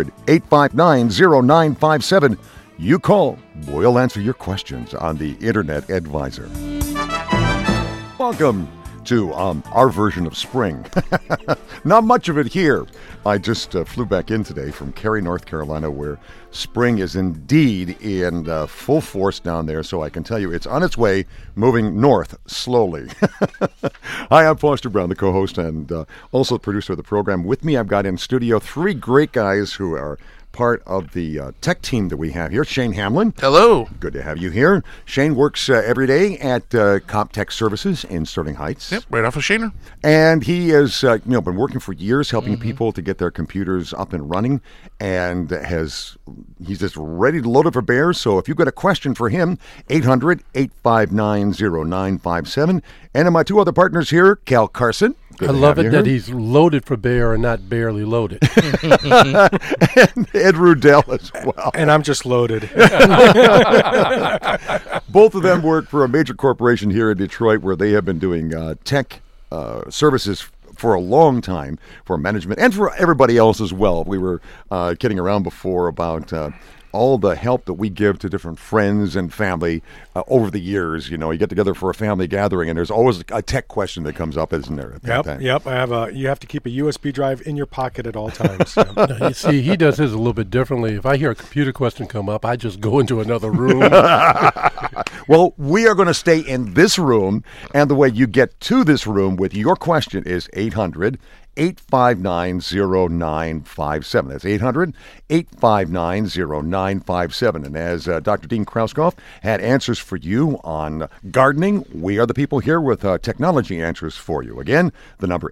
800-859-0957. You call, we'll answer your questions on the Internet Advisor. Welcome to our version of spring. Not much of it here. I just flew back in today from Cary, North Carolina, where spring is indeed in full force down there. So I can tell you it's on its way, moving north slowly. Hi, I'm Foster Brown, the co-host and also the producer of the program. With me, I've got in studio three great guys who are part of the tech team that we have here. Shane Hamlin. Hello. Good to have you here. Shane works every day at CompTech Services in Sterling Heights. Yep, right off of Shaner. And he has been working for years helping people to get their computers up and running, and he's just ready to load it for bear. So if you've got a question for him, 800-859-0957. And my two other partners here, Cal Carson. I love it that he's loaded for bear and not barely loaded. And Ed Rudell as well. And I'm just loaded. Both of them work for a major corporation here in Detroit where they have been doing tech services for a long time for management and for everybody else as well. We were kidding around before about all the help that we give to different friends and family over the years. You know, you get together for a family gathering, and there's always a tech question that comes up, isn't there? Yep. You have to keep a USB drive in your pocket at all times. No, you see, he does his a little bit differently. If I hear a computer question come up, I just go into another room. Well, we are going to stay in this room, and the way you get to this room with your question is 800-859-0957. That's 800-859-0957. And as Dr. Dean Krauskopf had answers for you on gardening, we are the people here with technology answers for you. Again, the number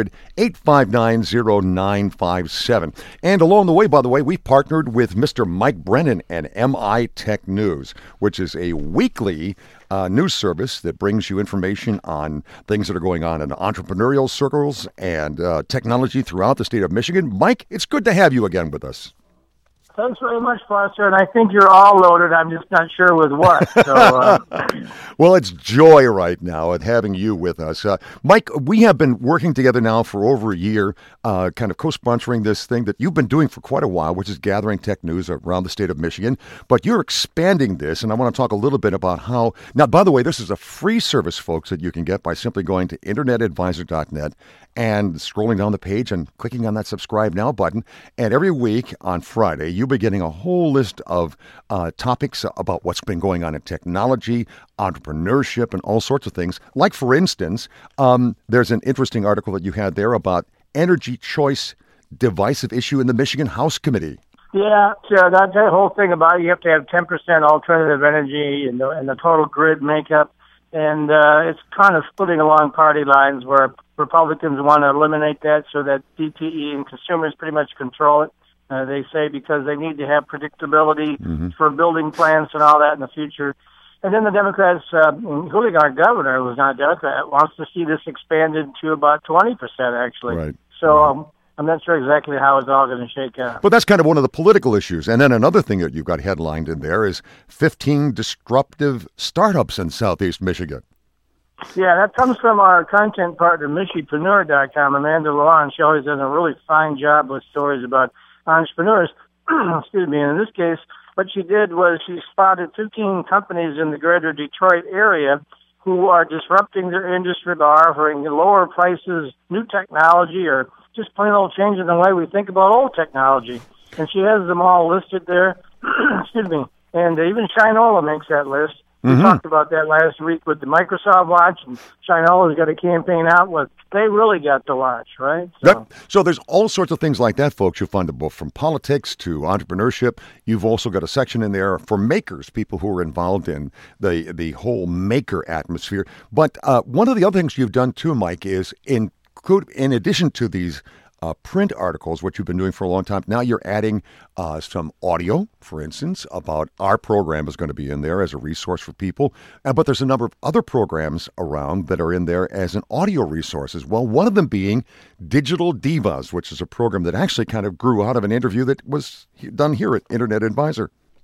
800-859-0957. And along the way, by the way, we've partnered with Mr. Mike Brennan and MI Tech News, which is a weekly news service that brings you information on things that are going on in entrepreneurial circles and technology throughout the state of Michigan. Mike, it's good to have you again with us. Thanks very much, Foster, and I think you're all loaded. I'm just not sure with what. So, Well, it's joy right now at having you with us. Mike, we have been working together now for over a year, kind of co-sponsoring this thing that you've been doing for quite a while, which is gathering tech news around the state of Michigan. But you're expanding this, and I want to talk a little bit about how... Now, by the way, this is a free service, folks, that you can get by simply going to internetadvisor.net and scrolling down the page and clicking on that subscribe now button. And every week on Friday, you'll be getting a whole list of topics about what's been going on in technology, entrepreneurship, and all sorts of things. Like, for instance, there's an interesting article that you had there about energy choice divisive issue in the Michigan House Committee. yeah, sure. That whole thing about it, you have to have 10% alternative energy in the total grid makeup. And it's kind of splitting along party lines where Republicans want to eliminate that so that DTE and consumers pretty much control it. They say because they need to have predictability for building plants and all that in the future. And then the Democrats, including our governor, who's not a Democrat, wants to see this expanded to about 20%, actually. Right. So I'm not sure exactly how it's all going to shake out. But that's kind of one of the political issues. And then another thing that you've got headlined in there is 15 disruptive startups in Southeast Michigan. Yeah, that comes from our content partner, Michipreneur.com. Amanda Lawan, she always does a really fine job with stories about entrepreneurs. Excuse me. And in this case, what she did was she spotted 15 companies in the greater Detroit area who are disrupting their industry by offering lower prices, new technology, or just plain old changing the way we think about old technology. And she has them all listed there. Excuse me. And even Shinola makes that list. We talked about that last week with the Microsoft Watch, and Shinola's got a campaign out with, they really got the watch, right? So there's all sorts of things like that, folks. You'll find both from politics to entrepreneurship. You've also got a section in there for makers, people who are involved in the whole maker atmosphere. But one of the other things you've done too, Mike, is in addition to these print articles, what you've been doing for a long time, now you're adding some audio, for instance, about our program is going to be in there as a resource for people. But there's a number of other programs around that are in there as an audio resource as well. One of them being Digital Divas, which is a program that actually kind of grew out of an interview that was done here at Internet Advisor.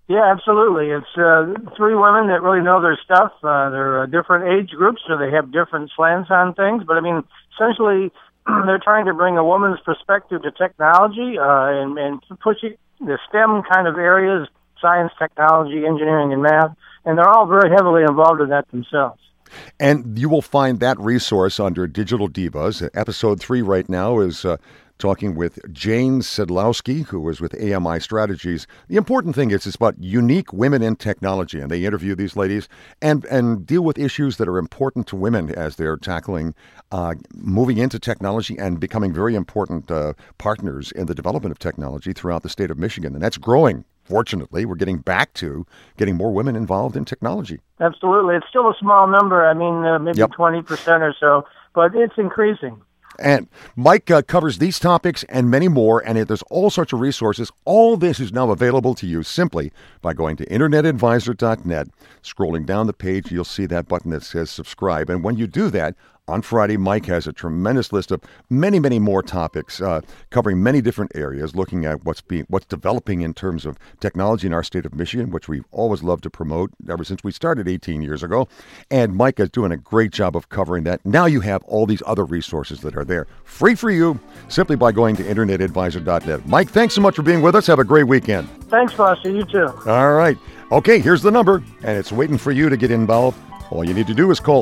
Yeah, absolutely. It's three women that really know their stuff. They're different age groups, so they have different slants on things. But I mean, essentially, they're trying to bring a woman's perspective to technology and pushing the STEM kind of areas, science, technology, engineering, and math. And they're all very heavily involved in that themselves. And you will find that resource under Digital Divas. Episode 3 right now is talking with Jane Sedlowski, who is with AMI Strategies. The important thing is it's about unique women in technology, and they interview these ladies and deal with issues that are important to women as they're tackling moving into technology and becoming very important partners in the development of technology throughout the state of Michigan. And that's growing. Fortunately, we're getting back to getting more women involved in technology. Absolutely. It's still a small number. I mean, maybe 20% or so, but it's increasing. And Mike covers these topics and many more, and there's all sorts of resources. All this is now available to you simply by going to internetadvisor.net. Scrolling down the page, you'll see that button that says subscribe. And when you do that, on Friday, Mike has a tremendous list of many, many more topics covering many different areas, looking at what's developing in terms of technology in our state of Michigan, which we've always loved to promote ever since we started 18 years ago. And Mike is doing a great job of covering that. Now you have all these other resources that are there, free for you, simply by going to internetadvisor.net. Mike, thanks so much for being with us. Have a great weekend. Thanks, Foster. You too. All right. Okay, here's the number, and it's waiting for you to get involved. All you need to do is call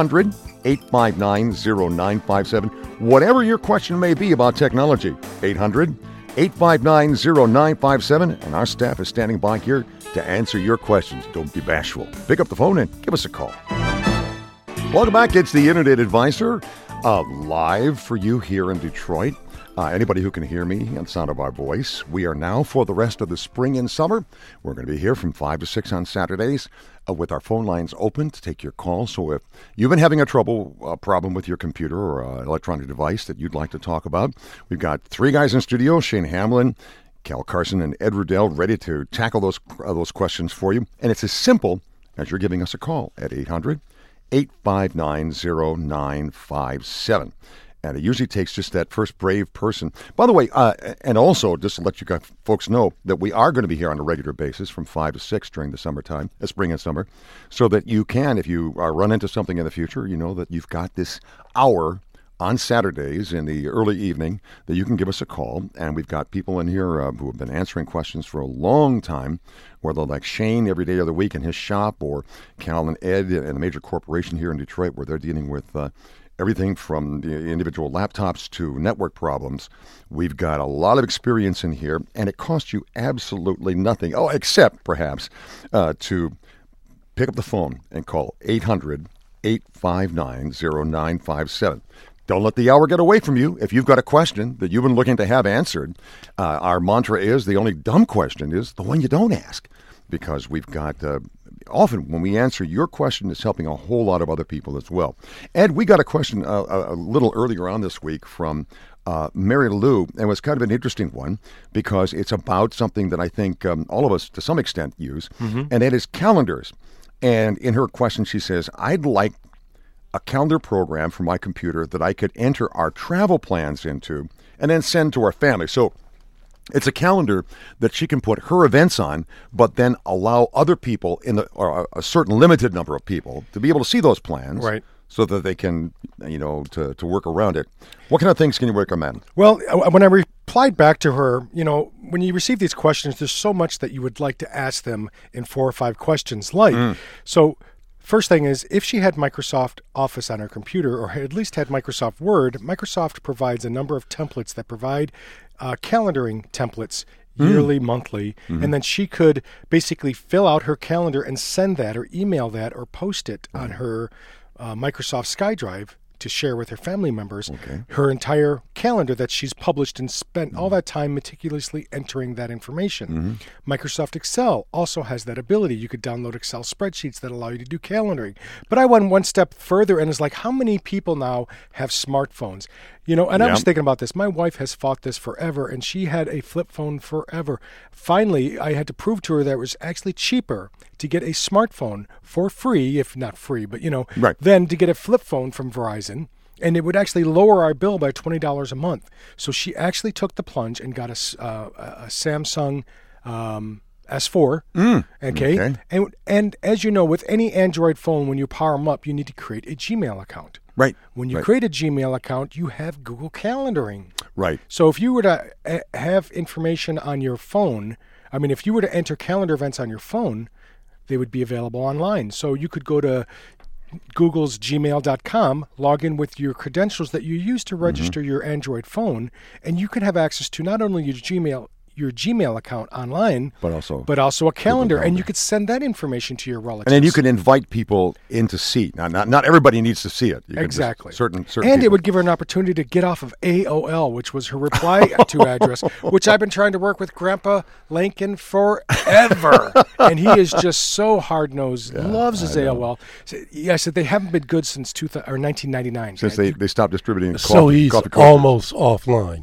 800-859-0957. Whatever your question may be about technology, 800-859-0957. And our staff is standing by here to answer your questions. Don't be bashful. Pick up the phone and give us a call. Welcome back. It's the Internet Advisor, live for you here in Detroit. Anybody who can hear me and the sound of our voice, we are now for the rest of the spring and summer. We're going to be here from 5 to 6 on Saturdays with our phone lines open to take your calls. So if you've been having a problem with your computer or electronic device that you'd like to talk about, we've got three guys in studio, Shane Hamlin, Cal Carson, and Ed Riddell, ready to tackle those questions for you. And it's as simple as you're giving us a call at 800-859-0957. And it usually takes just that first brave person. By the way, and also just to let you folks know that we are going to be here on a regular basis from 5 to 6 during the summertime, spring and summer, so that you can, if you run into something in the future, you know that you've got this hour on Saturdays in the early evening that you can give us a call. And we've got people in here who have been answering questions for a long time, whether like Shane every day of the week in his shop, or Cal and Ed in a major corporation here in Detroit where they're dealing with everything from the individual laptops to network problems. We've got a lot of experience in here, and it costs you absolutely nothing. Oh, except perhaps to pick up the phone and call 800-859-0957. Don't let the hour get away from you. If you've got a question that you've been looking to have answered, our mantra is the only dumb question is the one you don't ask. Because we've got, often when we answer your question, it's helping a whole lot of other people as well. Ed, we got a question a little earlier on this week from Mary Lou, and it was kind of an interesting one because it's about something that I think all of us to some extent use, and that is calendars. And in her question, she says, I'd like a calendar program for my computer that I could enter our travel plans into and then send to our family. So it's a calendar that she can put her events on, but then allow other people or a certain limited number of people to be able to see those plans, right? So that they can, to work around it. What kind of things can you recommend? Well, when I replied back to her, when you receive these questions, there's so much that you would like to ask them in 4 or 5 questions. So first thing is, if she had Microsoft Office on her computer, or at least had Microsoft Word, Microsoft provides a number of templates that provide calendaring templates yearly, monthly, and then she could basically fill out her calendar and send that or email that or post it on her Microsoft SkyDrive to share with her family members her entire calendar that she's published and spent all that time meticulously entering that information. Microsoft Excel also has that ability. You could download Excel spreadsheets that allow you to do calendaring. But I went one step further and is like, how many people now have smartphones? And I was thinking about this. My wife has fought this forever, and she had a flip phone forever. Finally, I had to prove to her that it was actually cheaper to get a smartphone for free, if not free, but, than to get a flip phone from Verizon. And it would actually lower our bill by $20 a month. So she actually took the plunge and got a Samsung S4. Okay. okay. And as you know, with any Android phone, when you power them up, you need to create a Gmail account. Right. When you right. create a Gmail account, you have Google Calendaring. Right. So if you were to have information on your phone, I mean, if you were to enter calendar events on your phone, they would be available online. So you could go to Google's gmail.com, log in with your credentials that you use to register your Android phone, and you can have access to not only your Gmail account online, but also a calendar, and you could send that information to your relatives. And then you can invite people in to see. Now, not everybody needs to see it. You can Exactly. certain and people. it would give her an opportunity to get off of AOL, which was her reply to address, which I've been trying to work with Grandpa Lincoln forever. And he is just so hard-nosed, loves his AOL. I said they haven't been good since 1999. Since they stopped distributing So he's coffee almost offline.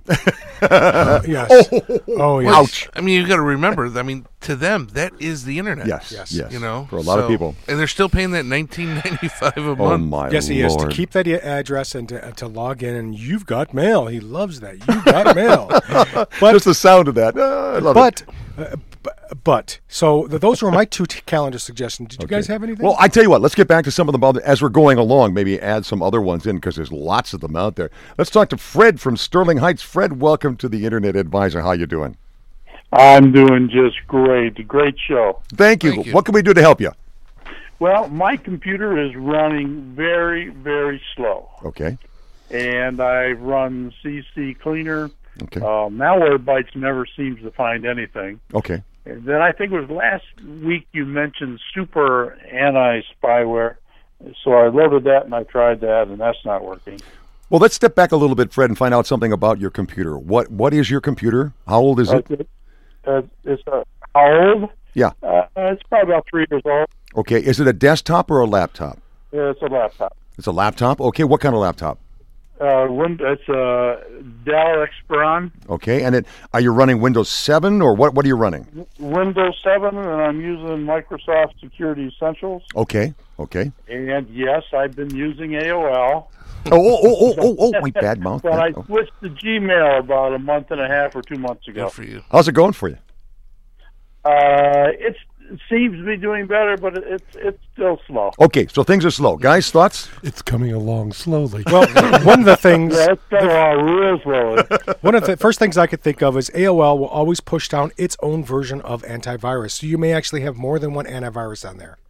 Yes. Oh, yes. Ouch. I mean, you got to remember. I mean, to them, that is the internet. Yes. You know, For a lot of people. and they're still paying that $19.95 a Oh, month. my Yes, he is. To Lord. keep that address and to log in, and you've got mail. He loves that. You've got mail. But Just the sound of that. I love it. But so those were my two calendar suggestions. Did you guys have anything? Well, I tell you what, let's get back to some of them as we're going along. Maybe add some other ones in because there's lots of them out there. Let's talk to Fred from Sterling Heights. Fred, welcome to the Internet Advisor. How you doing? I'm doing just great. Great show. Thank you. Thank you. What can we do to help you? Well, my computer is running very, very slow. Okay. And I've run CC Cleaner. Okay. Malwarebytes never seems to find anything. Okay. And then I think it was last week you mentioned super anti-spyware. So I loaded that and I tried that, and that's not working. Well, let's step back a little bit, Fred, and find out something about your computer. What is your computer? How old is it? How old? Yeah. It's probably about 3 years old. Okay. Is it a desktop or a laptop? It's a laptop. It's a laptop. Okay. What kind of laptop? It's a Dell Xperon. Okay. And are you running Windows 7 or what? What are you running? Windows 7, and I'm using Microsoft Security Essentials. Okay. Okay. And yes, I've been using AOL. Oh! My bad mouth. But I switched to Gmail about a month and a half or 2 months ago. Good for you. How's it going for you? It seems to be doing better, but it's still slow. Okay, so things are slow. Guys, thoughts? It's coming along slowly. well, one of the things. Yeah, it's going along real slowly. One of the first things I could think of is AOL will always push down its own version of antivirus. So you may actually have more than one antivirus on there.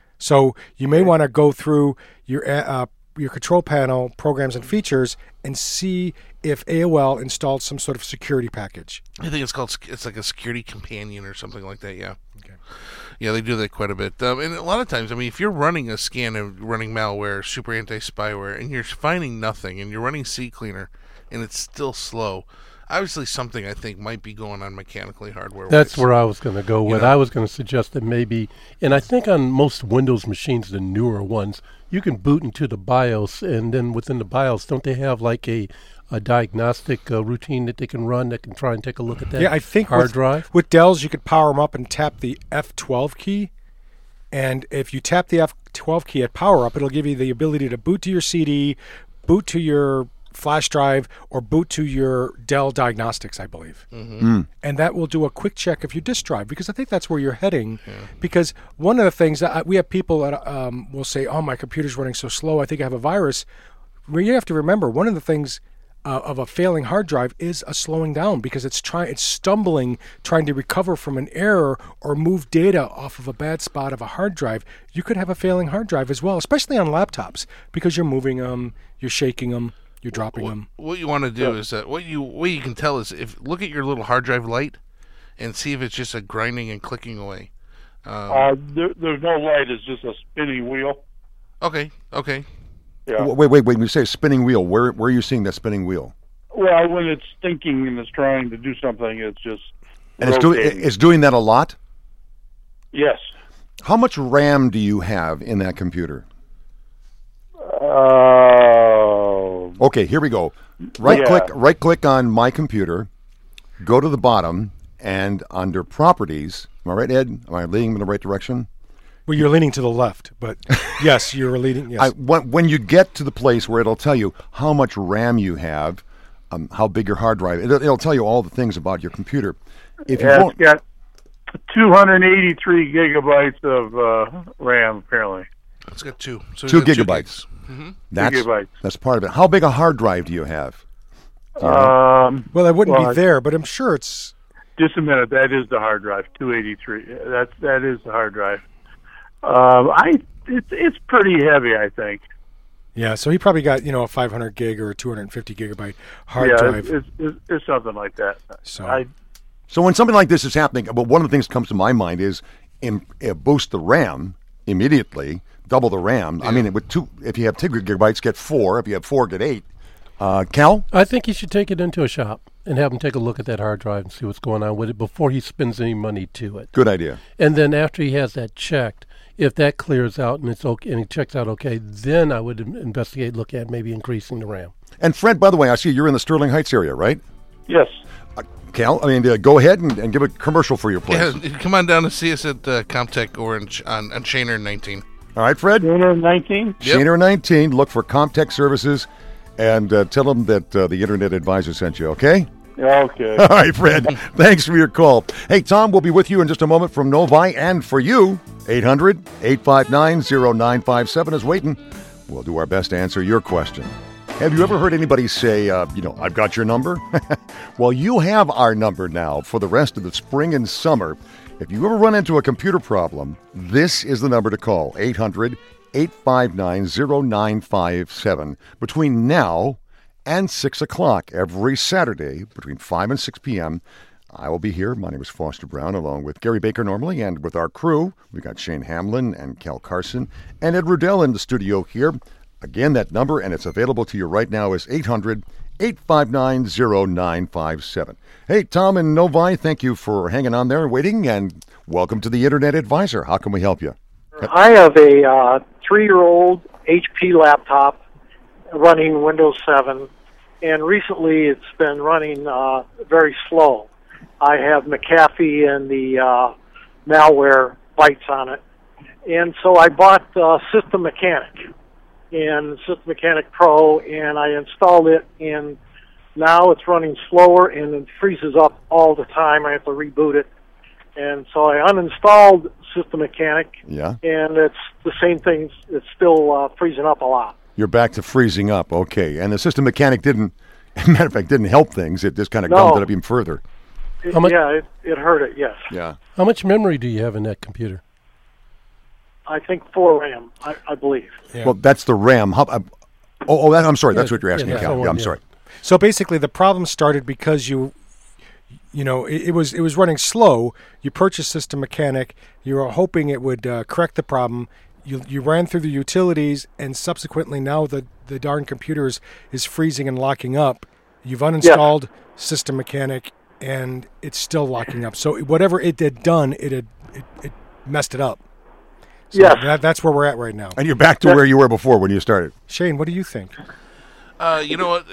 So you may want to go through your control panel programs and features and see if AOL installed some sort of security package. I think it's like a security companion or something like that. Yeah. Okay. Yeah, they do that quite a bit. And a lot of times, I mean, if you're running a scan of running malware, super anti-spyware, and you're finding nothing, and you're running CCleaner, and it's still slow, obviously something I think might be going on mechanically hardware. That's where I was going to go with. know? I was going to suggest that maybe, and I think on most Windows machines, the newer ones, you can boot into the BIOS, and then within the BIOS, don't they have like a diagnostic routine that they can run that can try and take a look at that Yeah, I think hard drive? with Dells, you could power them up and tap the F12 key. And if you tap the F12 key at power up, it'll give you the ability to boot to your CD, boot to your flash drive, or boot to your Dell Diagnostics, I believe. And that will do a quick check of your disk drive, because I think that's where you're heading. Because one of the things that we have people that will say, oh, my computer's running so slow, I think I have a virus. Well, you have to remember, one of the things of a failing hard drive is a slowing down, because it's stumbling, trying to recover from an error or move data off of a bad spot of a hard drive. You could have a failing hard drive as well, especially on laptops, because you're moving them, you're shaking them, you're dropping them. What you want to do is that what you can tell is look at your little hard drive light and see if it's just a grinding and clicking away. There's no light. It's just a spinning wheel. Okay. Yeah. Wait. When you say spinning wheel, where are you seeing that spinning wheel? Well, when it's thinking and it's trying to do something, it's just And rotating. it's doing that a lot? Yes. How much RAM do you have in that computer? Okay, here we go. Right click on my computer, go to the bottom, and under properties, am I right, Ed? Am I leading in the right direction? Well, you're leaning to the left, but yes, you're leaning. Yes. When you get to the place where it'll tell you how much RAM you have, how big your hard drive, it'll tell you all the things about your computer. If you It's won't, got 283 gigabytes of RAM, apparently. It's got 2. So 2 it's got gigabytes. Mm-hmm. Gigabytes. That's part of it. How big a hard drive do you have? Well, that wouldn't well, be there, but I'm sure it's. Just a minute. That is the hard drive. 283. That is the hard drive. It's pretty heavy, I think. Yeah, so he probably got a 500 gig or a 250 gigabyte hard drive. It's something like that. So when something like this is happening, well, one of the things that comes to my mind is boost the RAM immediately, double the RAM. I mean, if you have 2 gigabytes, get 4. If you have 4, get 8. Cal? I think he should take it into a shop and have him take a look at that hard drive and see what's going on with it before he spends any money to it. Good idea. And then after he has that checked, if that clears out and it's okay, and he checks out okay, then I would investigate, look at maybe increasing the RAM. And Fred, by the way, I see you're in the Sterling Heights area, right? Yes. Cal, go ahead and give a commercial for your place. Yeah, come on down to see us at Comtech Orange on Shaner 19. All right, Fred? Shaner 19? Shaner 19. Look for Comtech Services and tell them that the Internet Advisor sent you, okay? Okay. All right, Fred. Thanks for your call. Hey, Tom, we'll be with you in just a moment from Novi. And for you, 800-859-0957 is waiting. We'll do our best to answer your question. Have you ever heard anybody say, I've got your number? Well, you have our number now for the rest of the spring and summer. If you ever run into a computer problem, this is the number to call, 800-859-0957. Between now and 6 o'clock every Saturday between 5 and 6 p.m., I will be here. My name is Foster Brown, along with Gary Baker normally, and with our crew. We got Shane Hamlin and Cal Carson and Ed Rudell in the studio here. Again, that number, and it's available to you right now, is 800-859-0957. Hey, Tom and Novi, thank you for hanging on there and waiting, and welcome to the Internet Advisor. How can we help you? I have a 3-year-old HP laptop running Windows 7, and recently it's been running very slow. I have McAfee and the malware bites on it, and so I bought System Mechanic and System Mechanic Pro, and I installed it, and now it's running slower and it freezes up all the time. I have to reboot it, and so I uninstalled System Mechanic, Yeah. and it's the same thing. It's still freezing up a lot. You're back to freezing up, okay. And the System Mechanic didn't help things. It just kind of gummed it up even further. It hurt it, yes. Yeah. How much memory do you have in that computer? I think 4 RAM, I believe. Yeah. Well, that's the RAM. I'm sorry. That's what you're asking, yeah, Cal. that's Yeah, I'm yeah. sorry. So basically, the problem started because it was running slow. You purchased System Mechanic. You were hoping it would correct the problem. You ran through the utilities, and subsequently now the darn computer is freezing and locking up. You've uninstalled System Mechanic, and it's still locking up. So whatever it had done, it messed it up. So Yes. that's where we're at right now. And you're back to where you were before when you started. Shane, what do you think? You know what?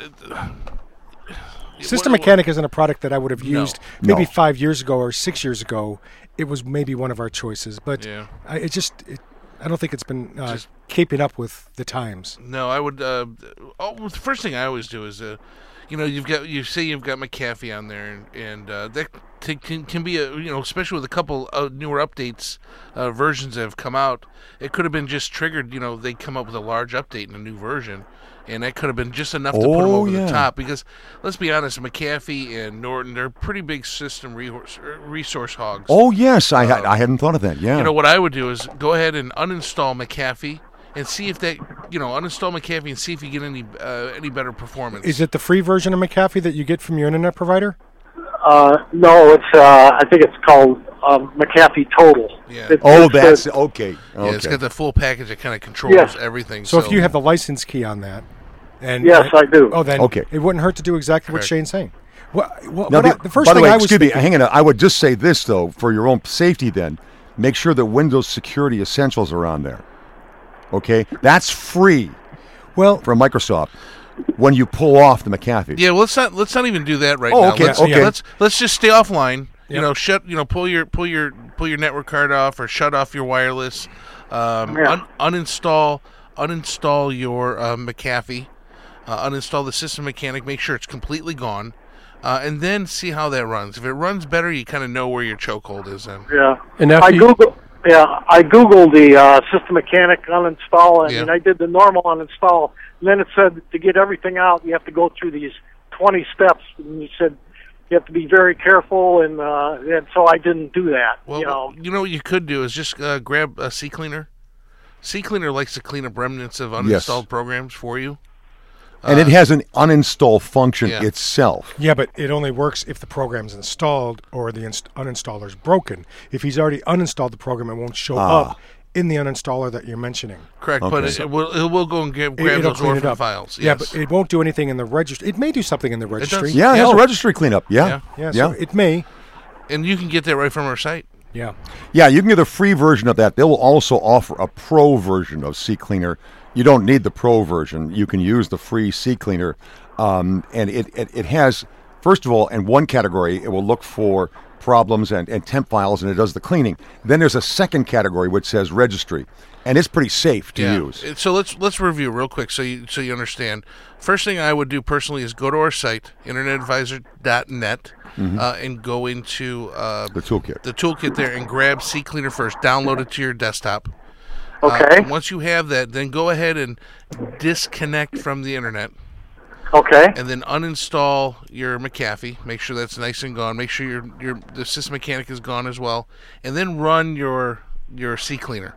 System Mechanic isn't a product that I would have used maybe No. 5 years ago or 6 years ago. It was maybe one of our choices, but Yeah. I don't think it's been keeping up with the times. No, I would. The first thing I always do is, you've got McAfee on there, and that can be especially with a couple newer updates, versions that have come out. It could have been just triggered. They come up with a large update in a new version, and that could have been just enough to put them over the top. Because let's be honest, McAfee and Norton, they're pretty big system resource hogs. Oh, yes. I hadn't thought of that. Yeah. What I would do is go ahead and uninstall McAfee and see if that, uninstall McAfee and see if you get any better performance. Is it the free version of McAfee that you get from your internet provider? No, it's I think it's called McAfee Total. Yeah. That's okay. Yeah, it's got the full package that kind of controls Yes. everything. So if you have the license key on that, and Yes, I do. Oh, then Okay. it wouldn't hurt to do exactly what Correct. Shane's saying. Now, The first by the thing way, I was excuse me, thinking, hang on. I would just say this, though, for your own safety then, make sure that Windows Security Essentials are on there. Okay? That's free well, from Microsoft when you pull off the McAfee. Yeah, well, let's not even do that right Oh, now. okay, okay. Let's just stay offline. Yep. Pull your network card off or shut off your wireless. Uninstall your McAfee. Uninstall the System Mechanic. Make sure it's completely gone. and then see how that runs. If it runs better, you kind of know where your chokehold is in. Yeah. And I Googled the System Mechanic uninstall, and I did the normal uninstall. And then it said to get everything out, you have to go through these 20 steps. And you said you have to be very careful, and so I didn't do that. Well, you know what you could do is just grab a CCleaner. CCleaner likes to clean up remnants of uninstalled programs for you. And it has an uninstall function itself. Yeah, but it only works if the program's installed or the uninstaller's broken. If he's already uninstalled the program, it won't show up in the uninstaller that you're mentioning. Correct, but it will go and grab those orphan files. Yeah, but it won't do anything in the registry. It may do something in the registry. Yeah, it has a registry cleanup. Yeah. So it may. And you can get that right from our site. Yeah. Yeah, you can get the free version of that. They will also offer a pro version of CCleaner. You don't need the pro version. You can use the free CCleaner. And it has, first of all, in one category, it will look for problems and temp files, and it does the cleaning. Then there's a second category which says registry, and it's pretty safe to use. So let's review real quick so you understand. First thing I would do personally is go to our site, internetadvisor.net, and go into the toolkit there and grab CCleaner first. Download it to your desktop. Okay. Once you have that, then go ahead and disconnect from the internet. Okay. And then uninstall your McAfee. Make sure that's nice and gone. Make sure the System Mechanic is gone as well. And then run your CCleaner.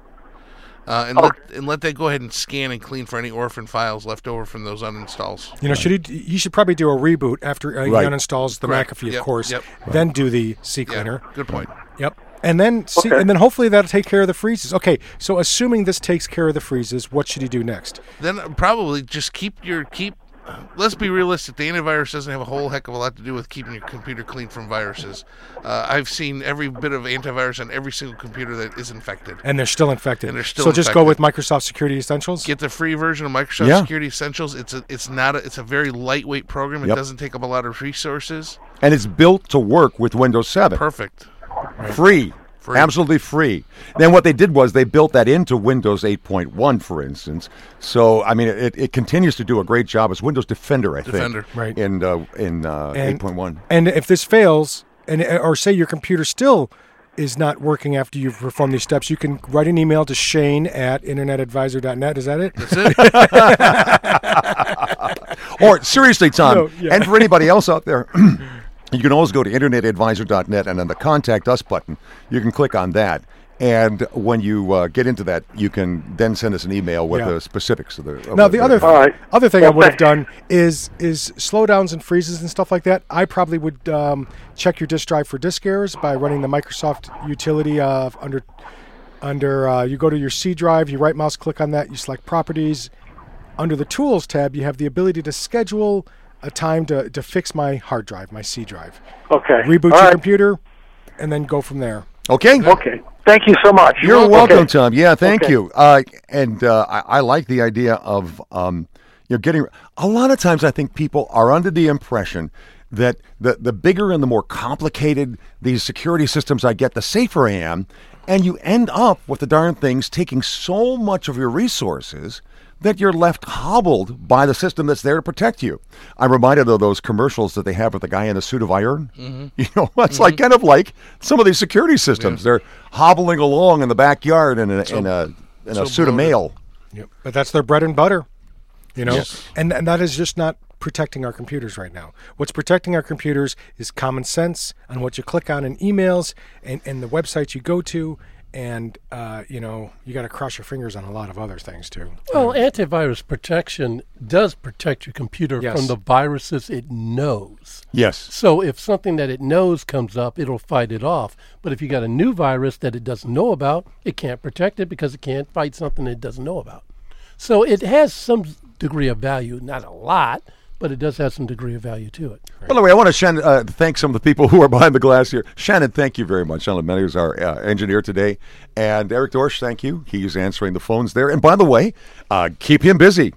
And let that go ahead and scan and clean for any orphan files left over from those uninstalls. You know, you should probably do a reboot after he uninstalls the McAfee, of course. Yep. Then do the CCleaner. Good point. Yep. And then and then hopefully that'll take care of the freezes. Okay, so assuming this takes care of the freezes, what should he do next? Then probably just keep. Let's be realistic. The antivirus doesn't have a whole heck of a lot to do with keeping your computer clean from viruses. I've seen every bit of antivirus on every single computer that is infected. And they're still infected. So just go with Microsoft Security Essentials? Get the free version of Microsoft Security Essentials. It's a very lightweight program. It doesn't take up a lot of resources. And it's built to work with Windows 7. Perfect. Right. Free. Absolutely free. Then what they did was they built that into Windows 8.1, for instance. So, I mean, it continues to do a great job as Windows Defender, I think. Right. In 8.1. And if this fails, or say your computer still is not working after you've performed these steps, you can write an email to shane@internetadvisor.net. Is that it? That's it. Or, seriously, Tom, and for anybody else out there, you can always go to internetadvisor.net, and on the Contact Us button, you can click on that. And when you get into that, you can then send us an email with the specifics of the. Now, the other thing I would have done is slowdowns and freezes and stuff like that. I probably would check your disk drive for disk errors by running the Microsoft utility under. You go to your C drive, you right mouse click on that, you select Properties. Under the Tools tab, you have the ability to schedule a time to fix my hard drive, my C drive. Okay. Reboot your computer, and then go from there. Okay. Okay. Thank you so much. You're welcome, Tom. Yeah, thank you. I like the idea of getting. A lot of times, I think people are under the impression that the bigger and the more complicated these security systems I get, the safer I am, and you end up with the darn things taking so much of your resources that you're left hobbled by the system that's there to protect you. I'm reminded of those commercials that they have with the guy in a suit of iron. Mm-hmm. You know, it's like kind of like some of these security systems. They're hobbling along in the backyard in a suit of mail. Yep. But that's their bread and butter, you know. Yes. And that is just not protecting our computers right now. What's protecting our computers is common sense on what you click on in emails and the websites you go to. And, you got to cross your fingers on a lot of other things, too. Well, antivirus protection does protect your computer from the viruses it knows. Yes. So if something that it knows comes up, it'll fight it off. But if you got a new virus that it doesn't know about, it can't protect it because it can't fight something it doesn't know about. So it has some degree of value, not a lot, but it does have some degree of value to it. By the way, I want to thank some of the people who are behind the glass here. Shannon, thank you very much. Shannon Menny is our engineer today. And Eric Dorsch, thank you. He's answering the phones there. And by the way, keep him busy.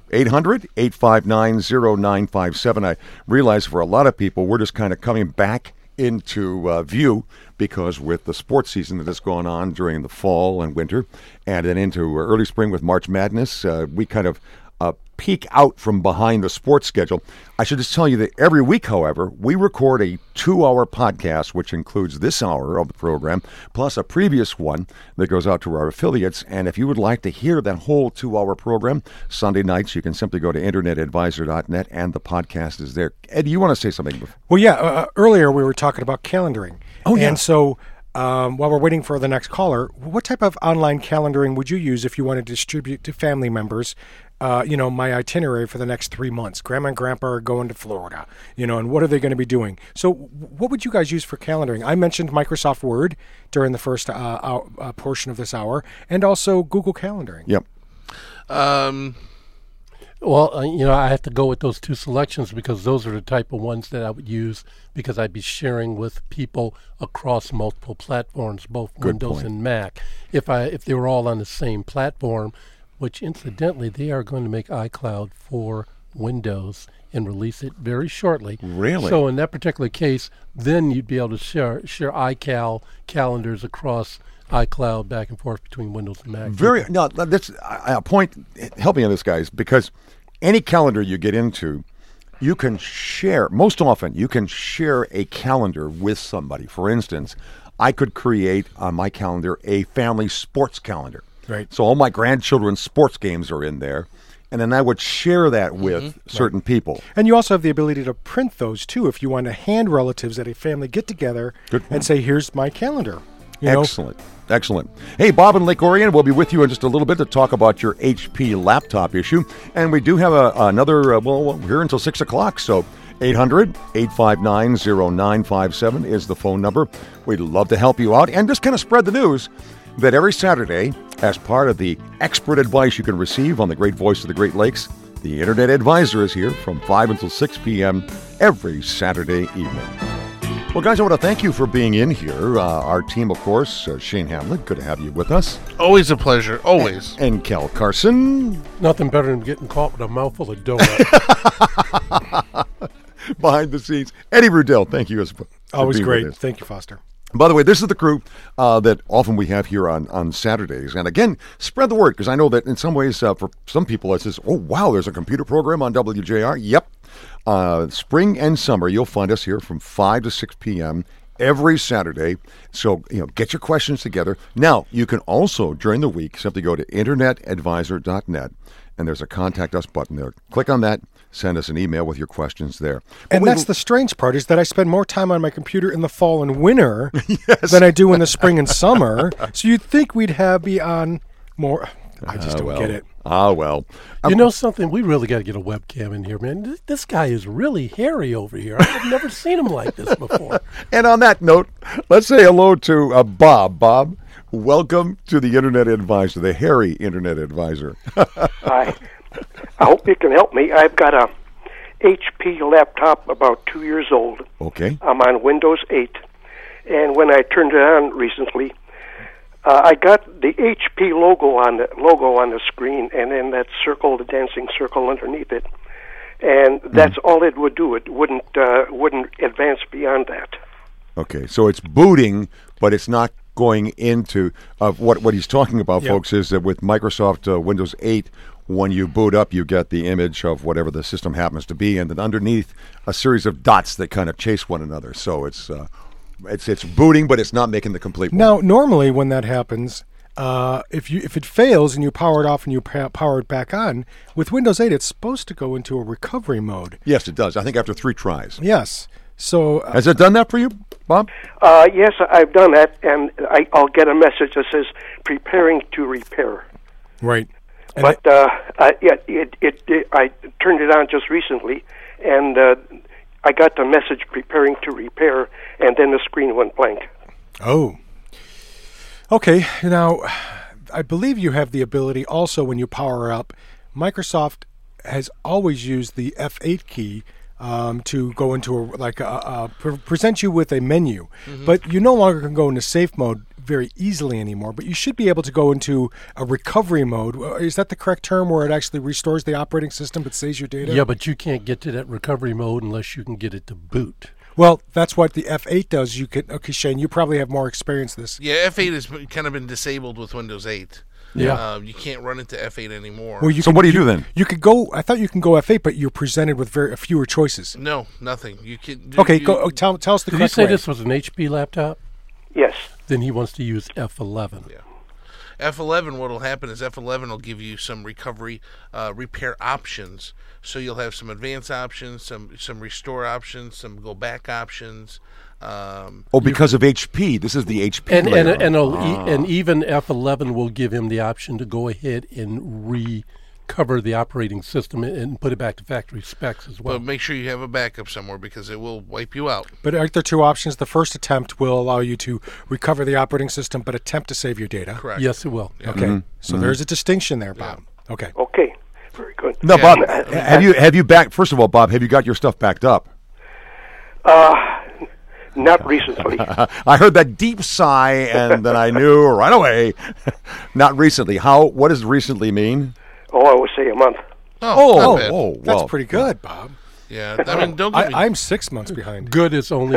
800-859-0957. I realize for a lot of people, we're just kind of coming back into view because with the sports season that has gone on during the fall and winter and then into early spring with March Madness, we kind of peek out from behind the sports schedule. I should just tell you that every week, however, we record a 2-hour podcast, which includes this hour of the program, plus a previous one that goes out to our affiliates. And if you would like to hear that whole 2-hour program, Sunday nights, you can simply go to internetadvisor.net, and the podcast is there. Ed, you want to say something? Well, yeah, earlier we were talking about calendaring. Oh, yeah. And so while we're waiting for the next caller, what type of online calendaring would you use if you want to distribute to family members my itinerary for the next 3 months? Grandma and Grandpa are going to Florida, and what are they going to be doing? So what would you guys use for calendaring? I mentioned Microsoft Word during the first portion of this hour, and also Google Calendaring. Yep. Well, I have to go with those two selections because those are the type of ones that I would use because I'd be sharing with people across multiple platforms, both Windows and Mac. If they were all on the same platform, which incidentally they are going to make iCloud for Windows and release it very shortly. Really? So in that particular case, then you'd be able to share iCal calendars across iCloud back and forth between Windows and Mac. No, that's a point. Help me on this, guys, because any calendar you get into, you can share. Most often, you can share a calendar with somebody. For instance, I could create on my calendar a family sports calendar. Right. So all my grandchildren's sports games are in there, and then I would share that with certain people. And you also have the ability to print those, too, if you want to hand relatives at a family get-together and say, here's my calendar. Excellent. Excellent. Hey, Bob in Lake Orion, we'll be with you in just a little bit to talk about your HP laptop issue. And we do have another, we're here until 6 o'clock, so 800-859-0957 is the phone number. We'd love to help you out and just kind of spread the news that every Saturday, as part of the expert advice you can receive on the great voice of the Great Lakes, the Internet Advisor is here from 5 until 6 p.m. every Saturday evening. Well, guys, I want to thank you for being in here. Our team, of course, Shane Hamlet, good to have you with us. Always a pleasure, always. And Cal Carson. Nothing better than getting caught with a mouthful of donut. Behind the scenes, Eddie Rudell, thank you. Always great. Thank you, Foster. By the way, this is the crew that often we have here on Saturdays. And again, spread the word, because I know that in some ways, for some people, it says, oh, wow, there's a computer program on WJR. Yep. Spring and summer, you'll find us here from 5 to 6 p.m. every Saturday. So, get your questions together. Now, you can also, during the week, simply go to internetadvisor.net, and there's a Contact Us button there. Click on that. Send us an email with your questions there. And that's the strange part, is that I spend more time on my computer in the fall and winter than I do in the spring and summer. So you'd think we'd be on more. I just don't get it. Well. You know something? We really got to get a webcam in here, man. This guy is really hairy over here. I've never seen him like this before. And on that note, let's say hello to Bob. Bob, welcome to the Internet Advisor, the hairy Internet Advisor. Hi. I hope you can help me. I've got a HP laptop about 2 years old. Okay. I'm on Windows 8. And when I turned it on recently, I got the HP logo on the screen, and then that circle, the dancing circle underneath it. And that's all it would do. It wouldn't advance beyond that. Okay, so it's booting, but it's not going into what he's talking about, folks, is that with Microsoft Windows 8, when you boot up, you get the image of whatever the system happens to be, and then underneath a series of dots that kind of chase one another. So it's booting, but it's not making the complete one. Now, normally when that happens, if it fails and you power it off and you power it back on, with Windows 8, it's supposed to go into a recovery mode. Yes, it does. I think after 3 tries. Yes. So has it done that for you, Bob? Yes, I've done that, and I'll get a message that says "preparing to repair." Right. And but I turned it on just recently, and I got the message "preparing to repair," and then the screen went blank. Oh. Okay. Now, I believe you have the ability also when you power up. Microsoft has always used the F8 key to go into present you with a menu, but you no longer can go into safe mode very easily anymore. But you should be able to go into a recovery mode. Is that the correct term, where it actually restores the operating system but saves your data? Yeah, but you can't get to that recovery mode unless you can get it to boot. Well, that's what the F8 does. Okay, Shane, you probably have more experience with this. Yeah, F8 has kind of been disabled with Windows 8. Yeah. You can't run into F8 anymore. Well, So what do you do then? You could go. I thought you can go F8, but you're presented with fewer choices. No, nothing. You can. Okay, go. Tell us the Did you correct say way. this was an HP laptop? Yes. Then he wants to use F11. Yeah. F11, what will happen is F11 will give you some recovery, repair options. So you'll have some advanced options, some restore options, some go back options. Because of HP. This is the HP And layer. and even F11 will give him the option to go ahead and recover the operating system and put it back to factory specs as well. But make sure you have a backup somewhere because it will wipe you out. But aren't there two options? The first attempt will allow you to recover the operating system, but attempt to save your data. Correct. Yes, it will. Okay, so there's a distinction there, Bob. Okay. Okay. Very good. No, Yeah. Bob, have you back? First of all, Bob, have you got your stuff backed up? Not recently. I heard that deep sigh, and then I knew right away. Not recently. What does recently mean? Oh, I would say a month. Not bad. Well, That's pretty good, Bob. Yeah, I mean, don't get me. I'm 6 months behind. Good is only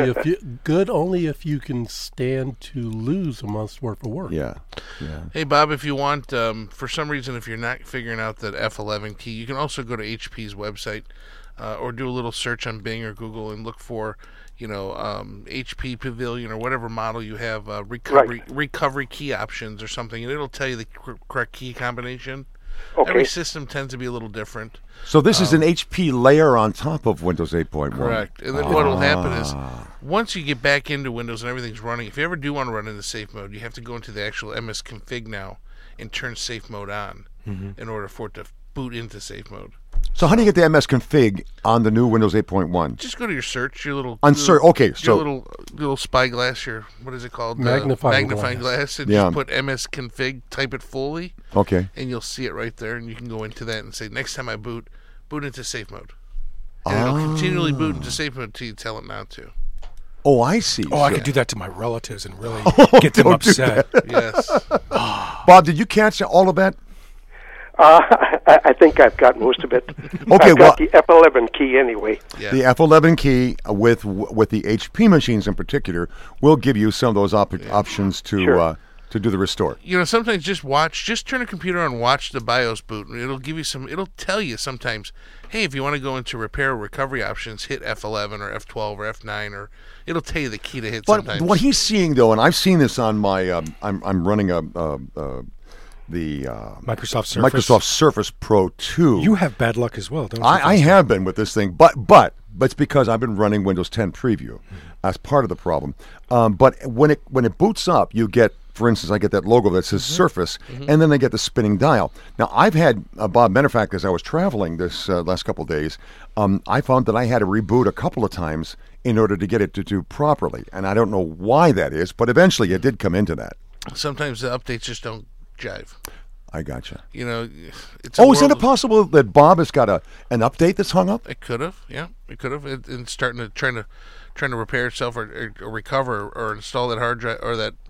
if you can stand to lose a month's worth of work. Yeah. Hey, Bob, if you want, for some reason, if you're not figuring out that F11 key, you can also go to HP's website or do a little search on Bing or Google and look for, HP Pavilion or whatever model you have, recovery key options or something, and it'll tell you the correct key combination. Okay. Every system tends to be a little different. So this is an HP layer on top of Windows 8.1. Correct. And then what will happen is once you get back into Windows and everything's running, if you ever do want to run into safe mode, you have to go into the actual MS config now and turn safe mode on in order for it to boot into safe mode. So how do you get the MS config on the new Windows 8.1? Just go to your search, your little your spyglass, your what is it called? Magnifying glass, and Yeah. just put MS config, type it fully, Okay. and you'll see it right there, and you can go into that and say, next time I boot into safe mode, and it'll continually boot into safe mode until you tell it not to. Oh, I see. Oh, I So- could do that to my relatives and really get them don't do upset. Yes. Bob, did you catch all of that? I think I've got most of it. Okay, I've got the F11 key anyway. Yeah. The F11 key with the HP machines in particular will give you some of those options to Sure. to do the restore. Sometimes just turn a computer on, watch the BIOS boot, and it'll give you it'll tell you sometimes, hey, if you want to go into repair or recovery options, hit F11 or F12 or F9, or it'll tell you the key to hit But sometimes. what he's seeing though, and I've seen this on my, I'm running the Microsoft Surface. Microsoft Surface Pro 2. You have bad luck as well, don't you? I have been with this thing, but it's because I've been running Windows 10 Preview as part of the problem. But when it boots up, you get, for instance, I get that logo that says Surface, and then I get the spinning dial. Now, I've had, Bob, matter of fact, as I was traveling this last couple of days, I found that I had to reboot a couple of times in order to get it to do properly. And I don't know why that is, but eventually it did come into that. Sometimes the updates just don't jive. I gotcha. It's Oh, is it possible that Bob has got an update that's hung up? It could have, yeah, it could have. It's starting to trying to repair itself or recover or install that hard drive or that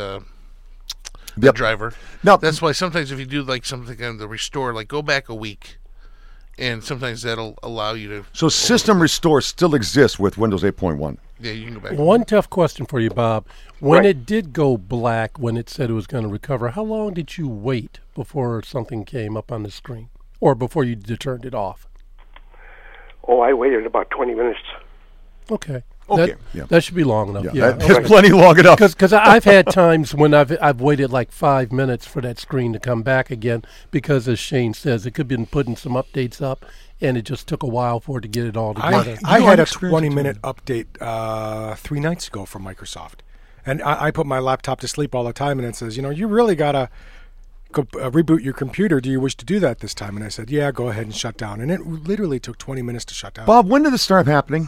Yep. driver. Now, That's why sometimes if you do like something on the restore, like go back a week, and sometimes that'll allow you to. so System Restore still exists with Windows 8.1. Yeah, you can go back. One tough question for you, Bob. When Right. it did go black, when it said it was going to recover, how long did you wait before something came up on the screen? Or before you turned it off? Oh, I waited about 20 minutes. Okay. Okay, yeah. That should be long enough. Yeah, Yeah. that's plenty long enough. Because I've had times when I've waited like 5 minutes for that screen to come back again because, as Shane says, it could have been putting some updates up, and it just took a while for it to get it all together. I You had a experienced it 20-minute update 3 nights ago from Microsoft. And I put my laptop to sleep all the time, and it says, you really got to reboot your computer. Do you wish to do that this time? And I said, yeah, go ahead and shut down. And it literally took 20 minutes to shut down. Bob, when did this start happening?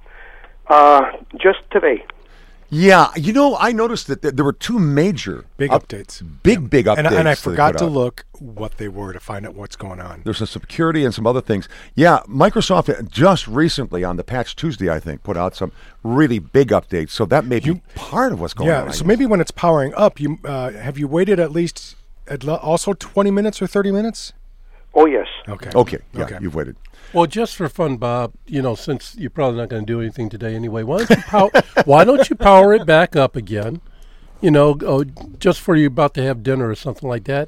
Just today. Yeah, I noticed that there were 2 major Big updates. big updates. And I that they forgot put to out. look what they were to find out what's going on. There's some security and some other things. Yeah, Microsoft just recently on the Patch Tuesday, I think, put out some really big updates. So that may be part of what's going on. Yeah, I so guess. maybe when it's powering up, you have you waited at least also 20 minutes or 30 minutes? Oh, yes. Okay. Okay, yeah, Okay. you've waited. Well, just for fun, Bob, since you're probably not going to do anything today anyway, why don't you power it back up again? Just for you about to have dinner or something like that.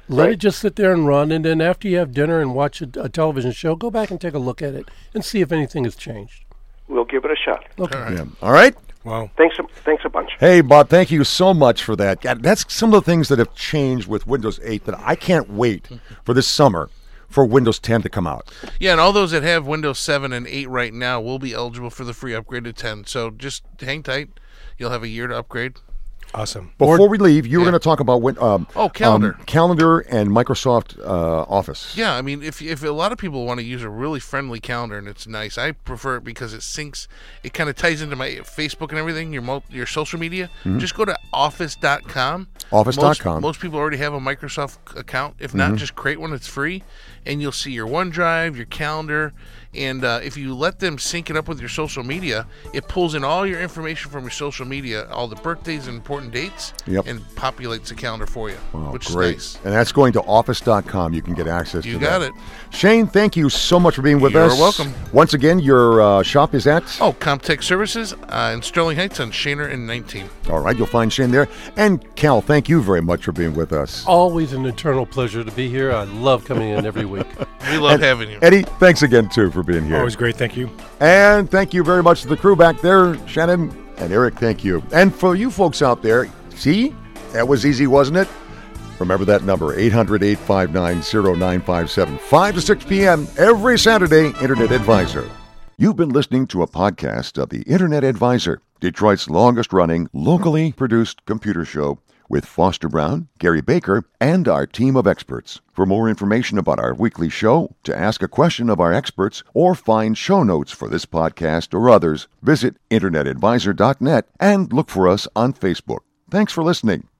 Let it just sit there and run, and then after you have dinner and watch a television show, go back and take a look at it and see if anything has changed. We'll give it a shot. Okay. Yeah. All right. Wow. Thanks a bunch. Hey, Bob, thank you so much for that. God, that's some of the things that have changed with Windows 8 that I can't wait for this summer for Windows 10 to come out. Yeah, and all those that have Windows 7 and 8 right now will be eligible for the free upgrade to 10. So just hang tight. You'll have a year to upgrade. Awesome. Before we leave, you were going to talk about Calendar. Calendar and Microsoft Office. Yeah, I mean, if a lot of people want to use a really friendly calendar and it's nice, I prefer it because it syncs. It kind of ties into my Facebook and everything, your social media. Just go to office.com. Office.com. Most people already have a Microsoft account. If not, just create one. It's free, and you'll see your OneDrive, your calendar, and if you let them sync it up with your social media, it pulls in all your information from your social media, all the birthdays and important dates, and populates the calendar for you, which is nice. And that's going to office.com. You can get access to that. You got it. Shane, thank you so much for being with us. You're welcome. Once again, your shop is at? Comtech Services in Sterling Heights on Shaner and 19. All right, you'll find Shane there. And Cal, thank you very much for being with us. Always an eternal pleasure to be here. I love coming in every week. We love having you. Eddie, thanks again, too, for being here. Always great. Thank you. And thank you very much to the crew back there, Shannon and Eric, thank you. And for you folks out there, see, that was easy, wasn't it? Remember that number, 800-859-0957, 5 to 6 p.m. every Saturday, Internet Advisor. You've been listening to a podcast of the Internet Advisor, Detroit's longest-running, locally produced computer show with Foster Brown, Gary Baker, and our team of experts. For more information about our weekly show, to ask a question of our experts, or find show notes for this podcast or others, visit InternetAdvisor.net and look for us on Facebook. Thanks for listening.